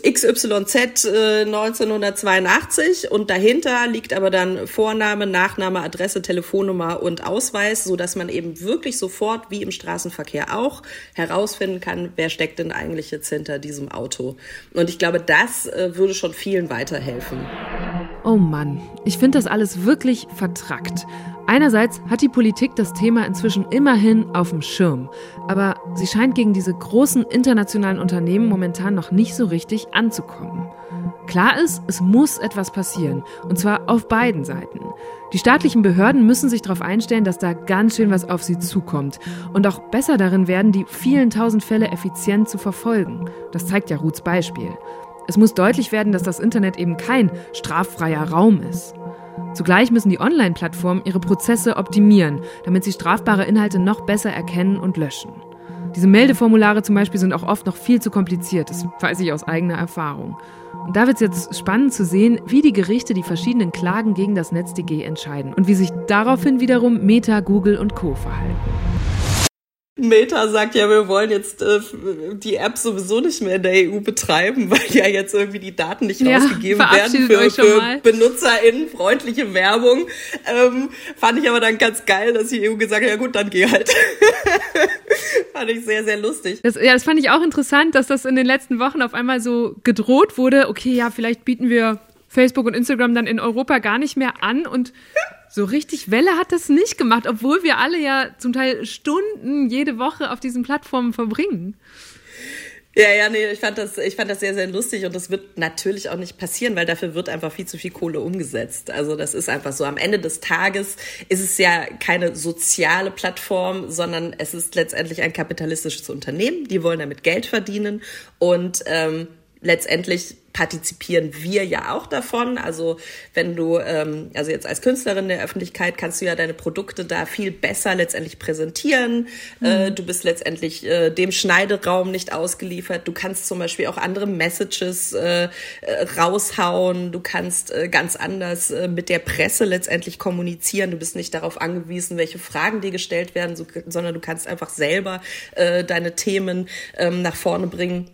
Y Z äh, neunzehnhundertzweiundachtzig und dahinter liegt aber dann Vorname, Nachname, Adresse, Telefonnummer und Ausweis, so dass man eben wirklich sofort, wie im Straßenverkehr auch, herausfinden kann, wer steckt denn eigentlich jetzt hinter diesem Auto. Und ich glaube, das äh, würde schon vielen weiterhelfen. Oh Mann, ich finde das alles wirklich vertrackt. Einerseits hat die Politik das Thema inzwischen immerhin auf dem Schirm, aber sie scheint gegen diese großen internationalen Unternehmen momentan noch nicht so richtig anzukommen. Klar ist, es muss etwas passieren, und zwar auf beiden Seiten. Die staatlichen Behörden müssen sich darauf einstellen, dass da ganz schön was auf sie zukommt und auch besser darin werden, die vielen tausend Fälle effizient zu verfolgen. Das zeigt ja Ruths Beispiel. Es muss deutlich werden, dass das Internet eben kein straffreier Raum ist. Zugleich müssen die Online-Plattformen ihre Prozesse optimieren, damit sie strafbare Inhalte noch besser erkennen und löschen. Diese Meldeformulare zum Beispiel sind auch oft noch viel zu kompliziert, das weiß ich aus eigener Erfahrung. Und da wird es jetzt spannend zu sehen, wie die Gerichte die verschiedenen Klagen gegen das NetzDG entscheiden und wie sich daraufhin wiederum Meta, Google und Co. verhalten. Meta sagt ja, wir wollen jetzt äh, die App sowieso nicht mehr in der E U betreiben, weil ja jetzt irgendwie die Daten nicht ja, rausgegeben werden für, für BenutzerInnen-freundliche Werbung. Ähm, fand ich aber dann ganz geil, dass die E U gesagt hat, ja gut, dann geh halt. Fand ich sehr, sehr lustig. Das, ja, das fand ich auch interessant, dass das in den letzten Wochen auf einmal so gedroht wurde. Okay, ja, vielleicht bieten wir Facebook und Instagram dann in Europa gar nicht mehr an und so richtig Welle hat das nicht gemacht, obwohl wir alle ja zum Teil Stunden jede Woche auf diesen Plattformen verbringen. Ja, ja, nee, ich fand das, ich fand das sehr, sehr lustig und das wird natürlich auch nicht passieren, weil dafür wird einfach viel zu viel Kohle umgesetzt. Also das ist einfach so. Am Ende des Tages ist es ja keine soziale Plattform, sondern es ist letztendlich ein kapitalistisches Unternehmen. Die wollen damit Geld verdienen und ähm, letztendlich partizipieren wir ja auch davon. Also wenn du, ähm, also jetzt als Künstlerin der Öffentlichkeit kannst du ja deine Produkte da viel besser letztendlich präsentieren. Mhm. Äh, du bist letztendlich äh, dem Schneideraum nicht ausgeliefert. Du kannst zum Beispiel auch andere Messages äh, raushauen. Du kannst äh, ganz anders äh, mit der Presse letztendlich kommunizieren. Du bist nicht darauf angewiesen, welche Fragen dir gestellt werden, so, sondern du kannst einfach selber äh, deine Themen ähm, nach vorne bringen.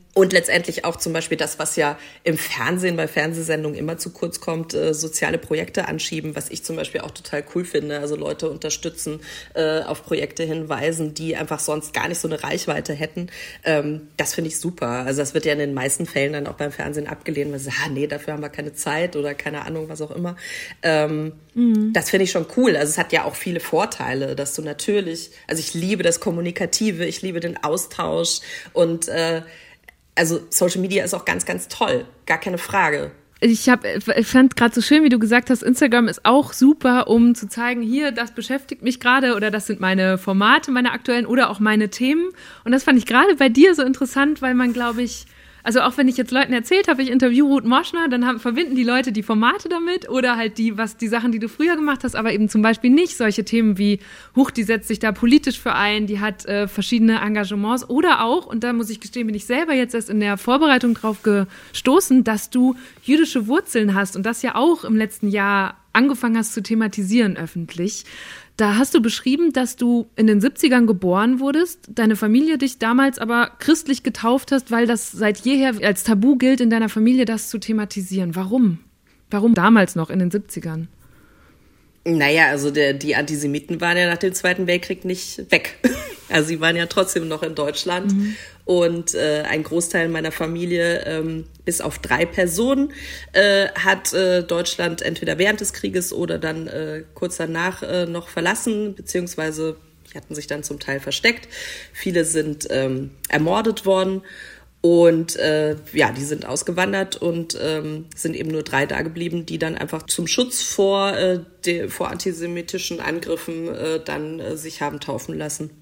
Und letztendlich auch zum Beispiel das, was ja im Fernsehen, bei Fernsehsendungen immer zu kurz kommt, äh, soziale Projekte anschieben, was ich zum Beispiel auch total cool finde. Also Leute unterstützen, äh, auf Projekte hinweisen, die einfach sonst gar nicht so eine Reichweite hätten. Ähm, das finde ich super. Also das wird ja in den meisten Fällen dann auch beim Fernsehen abgelehnt, weil sie sagen, ah, nee, dafür haben wir keine Zeit oder keine Ahnung, was auch immer. Ähm, mhm. Das finde ich schon cool. Also es hat ja auch viele Vorteile, dass du natürlich, also ich liebe das Kommunikative, ich liebe den Austausch und äh, also Social Media ist auch ganz, ganz toll, gar keine Frage. Ich, hab, ich fand gerade so schön, wie du gesagt hast, Instagram ist auch super, um zu zeigen, hier, das beschäftigt mich gerade oder das sind meine Formate, meine aktuellen oder auch meine Themen. Und das fand ich gerade bei dir so interessant, weil man, glaube ich, also auch wenn ich jetzt Leuten erzählt habe, ich interview Ruth Moschner, dann haben, verbinden die Leute die Formate damit oder halt die, was die Sachen, die du früher gemacht hast, aber eben zum Beispiel nicht solche Themen wie, huch, die setzt sich da politisch für ein, die hat äh, verschiedene Engagements oder auch, und da muss ich gestehen, bin ich selber jetzt erst in der Vorbereitung drauf gestoßen, dass du jüdische Wurzeln hast und das ja auch im letzten Jahr angefangen hast zu thematisieren öffentlich. Da hast du beschrieben, dass du in den siebzigern geboren wurdest, deine Familie dich damals aber christlich getauft hast, weil das seit jeher als Tabu gilt, in deiner Familie das zu thematisieren. Warum? Warum damals noch in den siebzigern? Naja, also der, die Antisemiten waren ja nach dem Zweiten Weltkrieg nicht weg. Also sie waren ja trotzdem noch in Deutschland. Mhm. Und äh, ein Großteil meiner Familie, ähm, bis auf drei Personen, äh, hat äh, Deutschland entweder während des Krieges oder dann äh, kurz danach äh, noch verlassen, beziehungsweise die hatten sich dann zum Teil versteckt. Viele sind ähm, ermordet worden. Und äh, ja, die sind ausgewandert und ähm, sind eben nur drei da geblieben, die dann einfach zum Schutz vor, äh, de, vor antisemitischen Angriffen äh, dann äh, sich haben taufen lassen.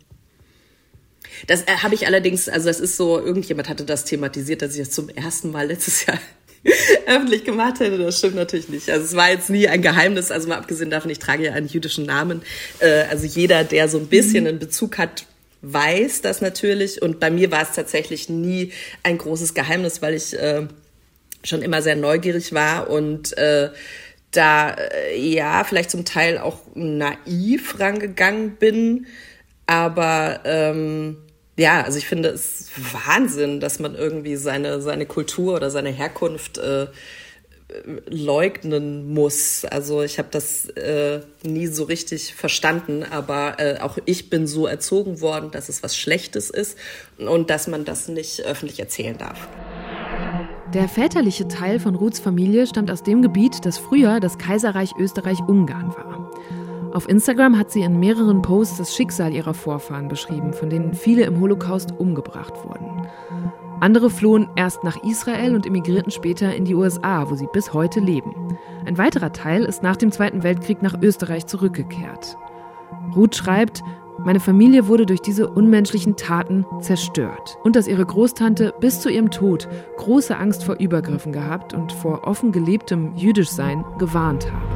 Das äh, habe ich allerdings, also das ist so, irgendjemand hatte das thematisiert, dass ich das zum ersten Mal letztes Jahr öffentlich gemacht hätte. Das stimmt natürlich nicht. Also es war jetzt nie ein Geheimnis, also mal abgesehen davon, ich trage ja einen jüdischen Namen. Äh, also jeder, der so ein bisschen einen Bezug hat, weiß das natürlich. Und bei mir war es tatsächlich nie ein großes Geheimnis, weil ich äh, schon immer sehr neugierig war und äh, da äh, ja vielleicht zum Teil auch naiv rangegangen bin. Aber ähm, ja, also ich finde es Wahnsinn, dass man irgendwie seine seine Kultur oder seine Herkunft äh, leugnen muss. Also ich habe das äh, nie so richtig verstanden, aber äh, auch ich bin so erzogen worden, dass es was Schlechtes ist und dass man das nicht öffentlich erzählen darf. Der väterliche Teil von Ruths Familie stammt aus dem Gebiet, das früher das Kaiserreich Österreich-Ungarn war. Auf Instagram hat sie in mehreren Posts das Schicksal ihrer Vorfahren beschrieben, von denen viele im Holocaust umgebracht wurden. Andere flohen erst nach Israel und emigrierten später in die U S A, wo sie bis heute leben. Ein weiterer Teil ist nach dem Zweiten Weltkrieg nach Österreich zurückgekehrt. Ruth schreibt, meine Familie wurde durch diese unmenschlichen Taten zerstört und dass ihre Großtante bis zu ihrem Tod große Angst vor Übergriffen gehabt und vor offen gelebtem Jüdischsein gewarnt habe.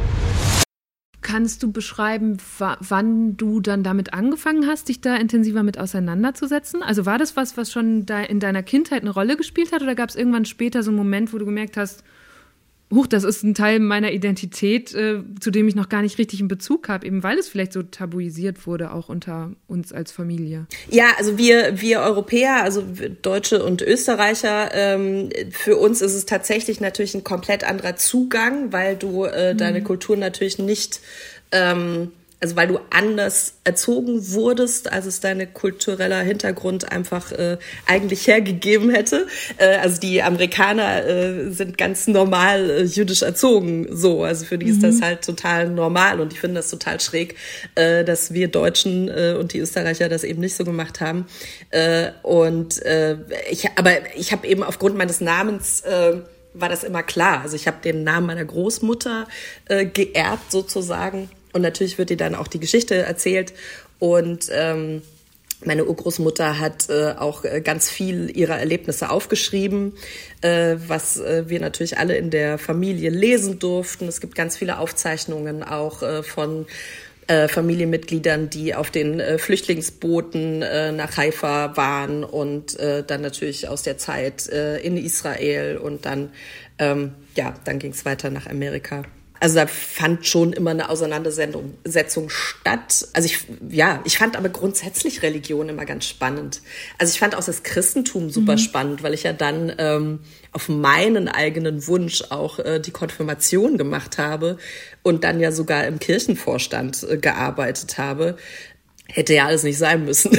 Kannst du beschreiben, w- wann du dann damit angefangen hast, dich da intensiver mit auseinanderzusetzen? Also war das was, was schon da in deiner Kindheit eine Rolle gespielt hat oder gab es irgendwann später so einen Moment, wo du gemerkt hast, huch, das ist ein Teil meiner Identität, äh, zu dem ich noch gar nicht richtig einen Bezug habe, eben weil es vielleicht so tabuisiert wurde, auch unter uns als Familie? Ja, also wir wir Europäer, also Deutsche und Österreicher, ähm, für uns ist es tatsächlich natürlich ein komplett anderer Zugang, weil du äh, deine mhm. Kultur natürlich nicht, ähm, also weil du anders erzogen wurdest, als es dein kultureller Hintergrund einfach äh, eigentlich hergegeben hätte. Äh, also die Amerikaner äh, sind ganz normal äh, jüdisch erzogen, so. Also für die mhm. ist das halt total normal und ich finde das total schräg, äh, dass wir Deutschen äh, und die Österreicher das eben nicht so gemacht haben. Äh, und äh, ich, aber ich habe eben aufgrund meines Namens äh, war das immer klar. Also ich habe den Namen meiner Großmutter äh, geerbt sozusagen. Und natürlich wird dir dann auch die Geschichte erzählt. Und ähm, meine Urgroßmutter hat äh, auch ganz viel ihrer Erlebnisse aufgeschrieben, äh, was äh, wir natürlich alle in der Familie lesen durften. Es gibt ganz viele Aufzeichnungen auch äh, von äh, Familienmitgliedern, die auf den äh, Flüchtlingsbooten äh, nach Haifa waren und äh, dann natürlich aus der Zeit äh, in Israel. Und dann, ähm, ja, dann ging es weiter nach Amerika. Also da fand schon immer eine Auseinandersetzung statt. Also ich, ja, ich fand aber grundsätzlich Religion immer ganz spannend. Also ich fand auch das Christentum super mhm. spannend, weil ich ja dann ähm, auf meinen eigenen Wunsch auch äh, die Konfirmation gemacht habe und dann ja sogar im Kirchenvorstand äh, gearbeitet habe. Hätte ja alles nicht sein müssen.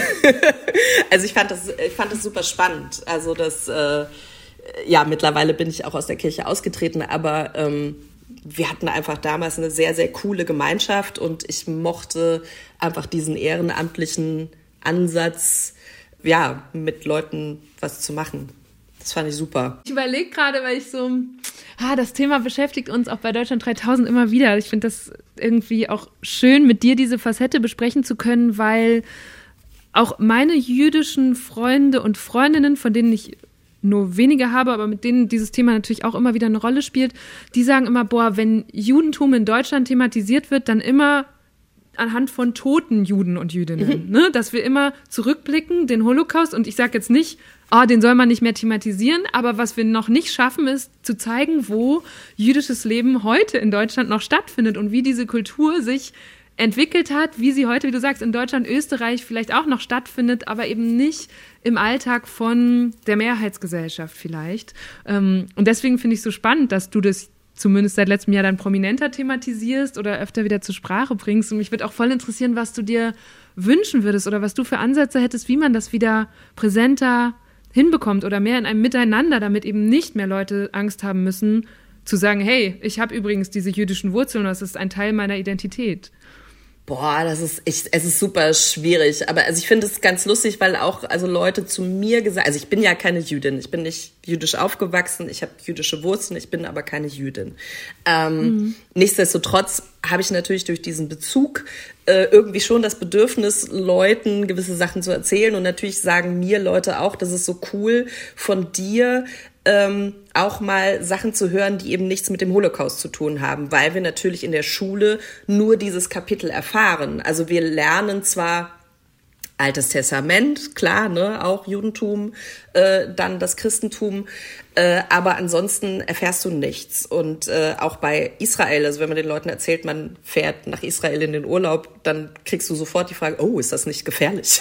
Also ich fand das, ich fand das super spannend. Also das, äh, ja, mittlerweile bin ich auch aus der Kirche ausgetreten, aber ähm, wir hatten einfach damals eine sehr, sehr coole Gemeinschaft und ich mochte einfach diesen ehrenamtlichen Ansatz, ja, mit Leuten was zu machen. Das fand ich super. Ich überlege gerade, weil ich so, ah, das Thema beschäftigt uns auch bei Deutschland dreitausend immer wieder. Ich finde das irgendwie auch schön, mit dir diese Facette besprechen zu können, weil auch meine jüdischen Freunde und Freundinnen, von denen ich nur wenige habe, aber mit denen dieses Thema natürlich auch immer wieder eine Rolle spielt, die sagen immer, boah, wenn Judentum in Deutschland thematisiert wird, dann immer anhand von toten Juden und Jüdinnen, mhm. ne? Dass wir immer zurückblicken, den Holocaust, und ich sage jetzt nicht, oh, den soll man nicht mehr thematisieren, aber was wir noch nicht schaffen, ist zu zeigen, wo jüdisches Leben heute in Deutschland noch stattfindet und wie diese Kultur sich entwickelt hat, wie sie heute, wie du sagst, in Deutschland, Österreich vielleicht auch noch stattfindet, aber eben nicht im Alltag von der Mehrheitsgesellschaft vielleicht. Und deswegen finde ich es so spannend, dass du das zumindest seit letztem Jahr dann prominenter thematisierst oder öfter wieder zur Sprache bringst. Und mich würde auch voll interessieren, was du dir wünschen würdest oder was du für Ansätze hättest, wie man das wieder präsenter hinbekommt oder mehr in einem Miteinander, damit eben nicht mehr Leute Angst haben müssen, zu sagen, hey, ich habe übrigens diese jüdischen Wurzeln, das ist ein Teil meiner Identität. Boah, das ist, ich, es ist super schwierig. Aber also ich finde es ganz lustig, weil auch also Leute zu mir gesagt, also ich bin ja keine Jüdin, ich bin nicht jüdisch aufgewachsen, ich habe jüdische Wurzeln, ich bin aber keine Jüdin. Ähm, mhm. Nichtsdestotrotz habe ich natürlich durch diesen Bezug äh, irgendwie schon das Bedürfnis, Leuten gewisse Sachen zu erzählen. Und natürlich sagen mir Leute auch, das ist so cool von dir, Ähm, auch mal Sachen zu hören, die eben nichts mit dem Holocaust zu tun haben, weil wir natürlich in der Schule nur dieses Kapitel erfahren. Also wir lernen zwar Altes Testament, klar, ne, auch Judentum, äh, dann das Christentum, äh, aber ansonsten erfährst du nichts. Und äh, auch bei Israel, also wenn man den Leuten erzählt, man fährt nach Israel in den Urlaub, dann kriegst du sofort die Frage, oh, ist das nicht gefährlich?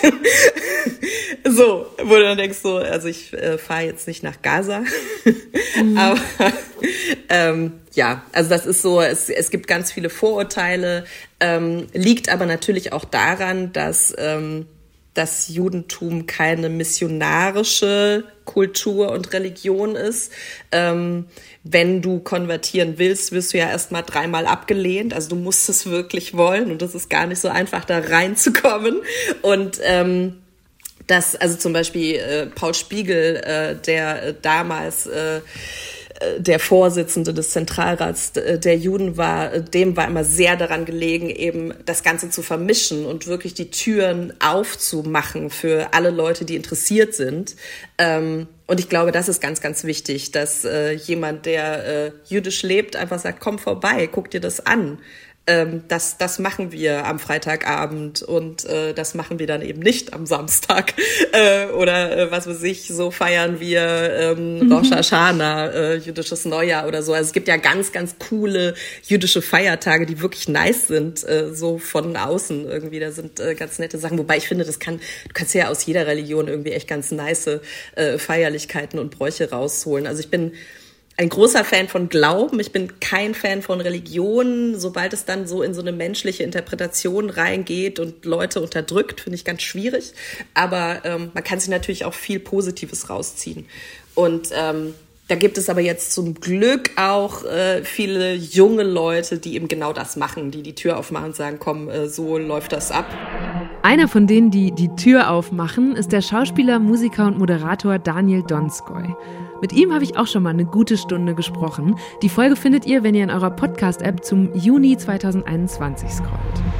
So, wo du dann denkst, so, also ich äh, fahre jetzt nicht nach Gaza, mhm. aber ähm, ja, also das ist so, es, es gibt ganz viele Vorurteile, ähm, liegt aber natürlich auch daran, dass ähm, das Judentum keine missionarische Kultur und Religion ist. Ähm, wenn du konvertieren willst, wirst du ja erstmal dreimal abgelehnt. Also du musst es wirklich wollen und das ist gar nicht so einfach, da reinzukommen. Und ähm, das, also zum Beispiel äh, Paul Spiegel, äh, der äh, damals äh, der Vorsitzende des Zentralrats der Juden war, dem war immer sehr daran gelegen, eben das Ganze zu vermischen und wirklich die Türen aufzumachen für alle Leute, die interessiert sind. Und ich glaube, das ist ganz, ganz wichtig, dass jemand, der jüdisch lebt, einfach sagt, komm vorbei, guck dir das an. Ähm, das, das machen wir am Freitagabend und äh, das machen wir dann eben nicht am Samstag äh, oder äh, was weiß ich, so feiern wir ähm, mhm. Rosh Hashanah, äh, jüdisches Neujahr oder so. Also es gibt ja ganz, ganz coole jüdische Feiertage, die wirklich nice sind, äh, so von außen irgendwie. Da sind äh, ganz nette Sachen, wobei ich finde, das kann, du kannst ja aus jeder Religion irgendwie echt ganz nice äh, Feierlichkeiten und Bräuche rausholen. Also ich bin ein großer Fan von Glauben. Ich bin kein Fan von Religion. Sobald es dann so in so eine menschliche Interpretation reingeht und Leute unterdrückt, finde ich ganz schwierig. Aber ähm, man kann sich natürlich auch viel Positives rausziehen. Und ähm, da gibt es aber jetzt zum Glück auch äh, viele junge Leute, die eben genau das machen, die die Tür aufmachen und sagen, komm, äh, so läuft das ab. Einer von denen, die die Tür aufmachen, ist der Schauspieler, Musiker und Moderator Daniel Donskoy. Mit ihm habe ich auch schon mal eine gute Stunde gesprochen. Die Folge findet ihr, wenn ihr in eurer Podcast-App zum Juni zwanzig einundzwanzig scrollt.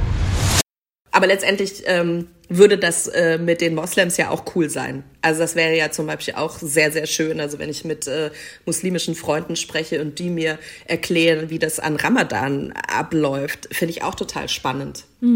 Aber letztendlich ähm, würde das äh, mit den Moslems ja auch cool sein. Also das wäre ja zum Beispiel auch sehr, sehr schön. Also wenn ich mit äh, muslimischen Freunden spreche und die mir erklären, wie das an Ramadan abläuft, finde ich auch total spannend. Mhm.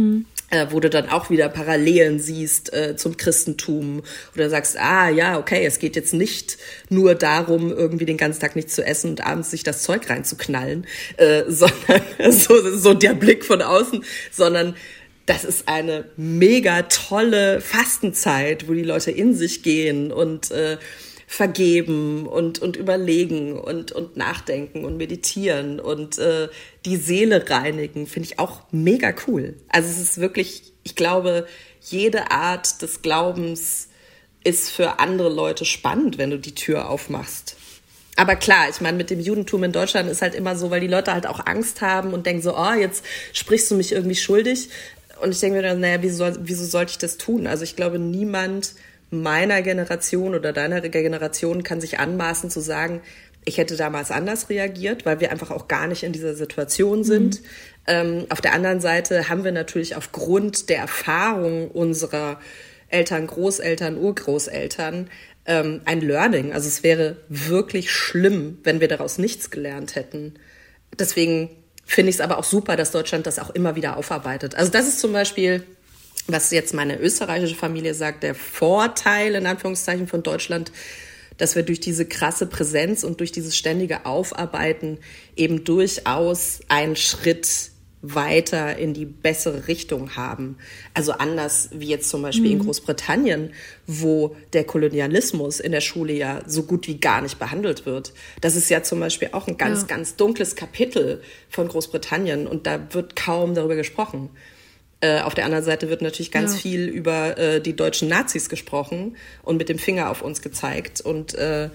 Äh, wo du dann auch wieder Parallelen siehst äh, zum Christentum oder sagst, ah ja, okay, es geht jetzt nicht nur darum, irgendwie den ganzen Tag nichts zu essen und abends sich das Zeug reinzuknallen, äh, sondern so, so der Blick von außen, sondern das ist eine mega tolle Fastenzeit, wo die Leute in sich gehen und äh, vergeben und und überlegen und und nachdenken und meditieren und äh, die Seele reinigen, finde ich auch mega cool. Also es ist wirklich, ich glaube, jede Art des Glaubens ist für andere Leute spannend, wenn du die Tür aufmachst. Aber klar, ich meine, mit dem Judentum in Deutschland ist halt immer so, weil die Leute halt auch Angst haben und denken so, oh, jetzt sprichst du mich irgendwie schuldig. Und ich denke mir dann, naja, wieso, wieso sollte ich das tun? Also ich glaube, niemand meiner Generation oder deiner Generation kann sich anmaßen zu sagen, ich hätte damals anders reagiert, weil wir einfach auch gar nicht in dieser Situation sind. Mhm. Ähm, auf der anderen Seite haben wir natürlich aufgrund der Erfahrung unserer Eltern, Großeltern, Urgroßeltern ähm, ein Learning. Also es wäre wirklich schlimm, wenn wir daraus nichts gelernt hätten. Deswegen finde ich es aber auch super, dass Deutschland das auch immer wieder aufarbeitet. Also das ist zum Beispiel, was jetzt meine österreichische Familie sagt, der Vorteil in Anführungszeichen von Deutschland, dass wir durch diese krasse Präsenz und durch dieses ständige Aufarbeiten eben durchaus einen Schritt weiter in die bessere Richtung haben. Also anders wie jetzt zum Beispiel mhm. in Großbritannien, wo der Kolonialismus in der Schule ja so gut wie gar nicht behandelt wird. Das ist ja zum Beispiel auch ein ganz, ja. ganz dunkles Kapitel von Großbritannien und da wird kaum darüber gesprochen. Äh, auf der anderen Seite wird natürlich ganz ja. viel über äh, die deutschen Nazis gesprochen und mit dem Finger auf uns gezeigt. Und äh,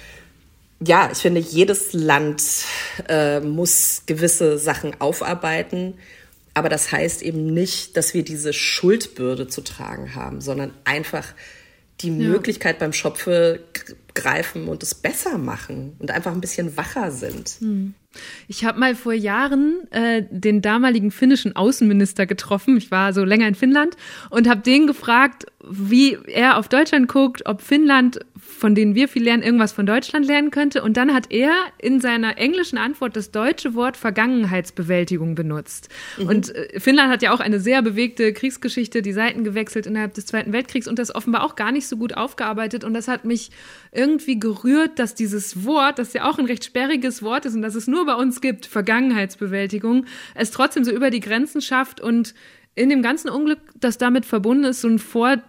ja, ich finde, jedes Land äh, muss gewisse Sachen aufarbeiten. Aber das heißt eben nicht, dass wir diese Schuldbürde zu tragen haben, sondern einfach die ja. Möglichkeit beim Schopfe greifen und es besser machen und einfach ein bisschen wacher sind. Hm. Ich habe mal vor Jahren äh, den damaligen finnischen Außenminister getroffen. Ich war so länger in Finnland und habe den gefragt, wie er auf Deutschland guckt, ob Finnland, von denen wir viel lernen, irgendwas von Deutschland lernen könnte. Und dann hat er in seiner englischen Antwort das deutsche Wort Vergangenheitsbewältigung benutzt. Mhm. Und äh, Finnland hat ja auch eine sehr bewegte Kriegsgeschichte, die Seiten gewechselt innerhalb des Zweiten Weltkriegs und das offenbar auch gar nicht so gut aufgearbeitet. Und das hat mich irgendwie gerührt, dass dieses Wort, das ja auch ein recht sperriges Wort ist und dass es nur bei uns gibt, Vergangenheitsbewältigung, es trotzdem so über die Grenzen schafft und in dem ganzen Unglück, das damit verbunden ist, so ein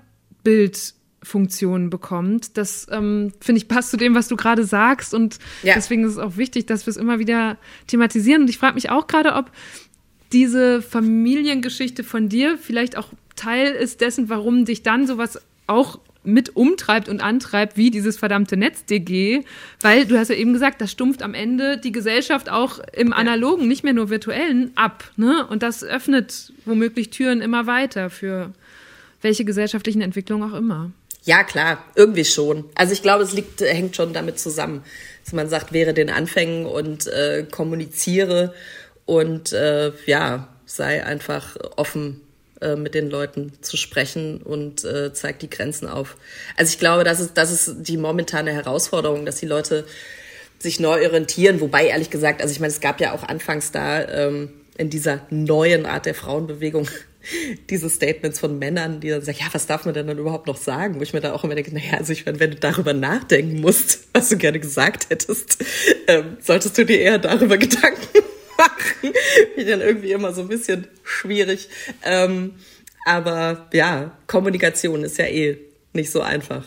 Vorbildfunktion bekommt. Das, ähm, finde ich, passt zu dem, was du gerade sagst und ja. deswegen ist es auch wichtig, dass wir es immer wieder thematisieren. Und ich frage mich auch gerade, ob diese Familiengeschichte von dir vielleicht auch Teil ist dessen, warum dich dann sowas auch mit umtreibt und antreibt, wie dieses verdammte Netz-D G, weil du hast ja eben gesagt, das stumpft am Ende die Gesellschaft auch im analogen, nicht mehr nur virtuellen, ab, ne? Und das öffnet womöglich Türen immer weiter für welche gesellschaftlichen Entwicklungen auch immer. Ja, klar, irgendwie schon. Also ich glaube, es liegt, hängt schon damit zusammen, dass man sagt, wäre den Anfängen und äh, kommuniziere und äh, ja, sei einfach offen mit den Leuten zu sprechen und äh, zeigt die Grenzen auf. Also ich glaube, das ist, das ist die momentane Herausforderung, dass die Leute sich neu orientieren. Wobei, ehrlich gesagt, also ich meine, es gab ja auch anfangs da ähm, in dieser neuen Art der Frauenbewegung diese Statements von Männern, die dann sagen, ja, was darf man denn dann überhaupt noch sagen? Wo ich mir da auch immer denke, naja, also ich meine, wenn du darüber nachdenken musst, was du gerne gesagt hättest, ähm, solltest du dir eher darüber Gedanken machen. Finde ich dann irgendwie immer so ein bisschen schwierig. Ähm, aber ja, Kommunikation ist ja eh nicht so einfach.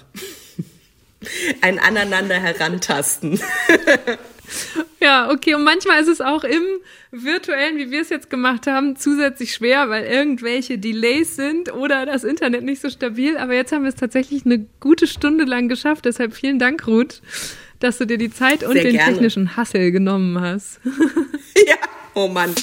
Ein aneinander herantasten. Ja, okay. Und manchmal ist es auch im virtuellen, wie wir es jetzt gemacht haben, zusätzlich schwer, weil irgendwelche Delays sind oder das Internet nicht so stabil. Aber jetzt haben wir es tatsächlich eine gute Stunde lang geschafft. Deshalb vielen Dank, Ruth, dass du dir die Zeit und Sehr den gerne. technischen Hassel genommen hast. Ja, oh Mann.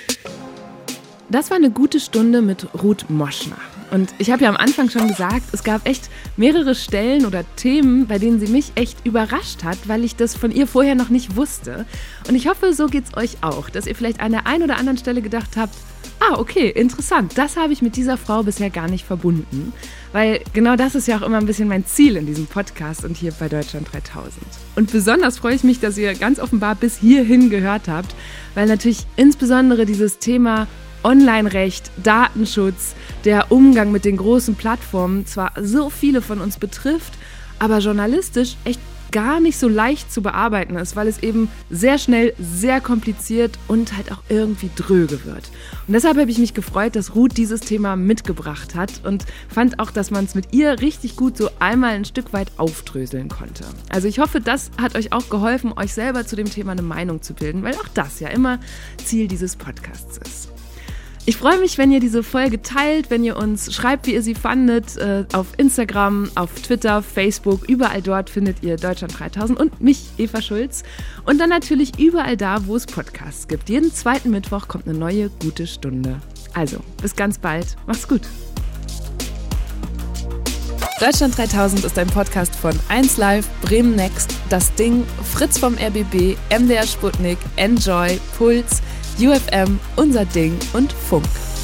Das war eine gute Stunde mit Ruth Moschner. Und ich habe ja am Anfang schon gesagt, es gab echt mehrere Stellen oder Themen, bei denen sie mich echt überrascht hat, weil ich das von ihr vorher noch nicht wusste. Und ich hoffe, so geht's euch auch, dass ihr vielleicht an der einen oder anderen Stelle gedacht habt, ah, okay, interessant, das habe ich mit dieser Frau bisher gar nicht verbunden. Weil genau das ist ja auch immer ein bisschen mein Ziel in diesem Podcast und hier bei Deutschland dreitausend. Und besonders freue ich mich, dass ihr ganz offenbar bis hierhin gehört habt, weil natürlich insbesondere dieses Thema Online-Recht, Datenschutz, der Umgang mit den großen Plattformen zwar so viele von uns betrifft, aber journalistisch echt gar nicht so leicht zu bearbeiten ist, weil es eben sehr schnell, sehr kompliziert und halt auch irgendwie dröge wird. Und deshalb habe ich mich gefreut, dass Ruth dieses Thema mitgebracht hat und fand auch, dass man es mit ihr richtig gut so einmal ein Stück weit aufdröseln konnte. Also ich hoffe, das hat euch auch geholfen, euch selber zu dem Thema eine Meinung zu bilden, weil auch das ja immer Ziel dieses Podcasts ist. Ich freue mich, wenn ihr diese Folge teilt, wenn ihr uns schreibt, wie ihr sie fandet, äh, auf Instagram, auf Twitter, Facebook, überall dort findet ihr Deutschland dreitausend und mich, Eva Schulz. Und dann natürlich überall da, wo es Podcasts gibt. Jeden zweiten Mittwoch kommt eine neue gute Stunde. Also, bis ganz bald. Macht's gut. Deutschland dreitausend ist ein Podcast von eins Live, Bremen Next, Das Ding, Fritz vom R B B, M D R Sputnik, Enjoy, Puls, U F M, Unser Ding und Funk.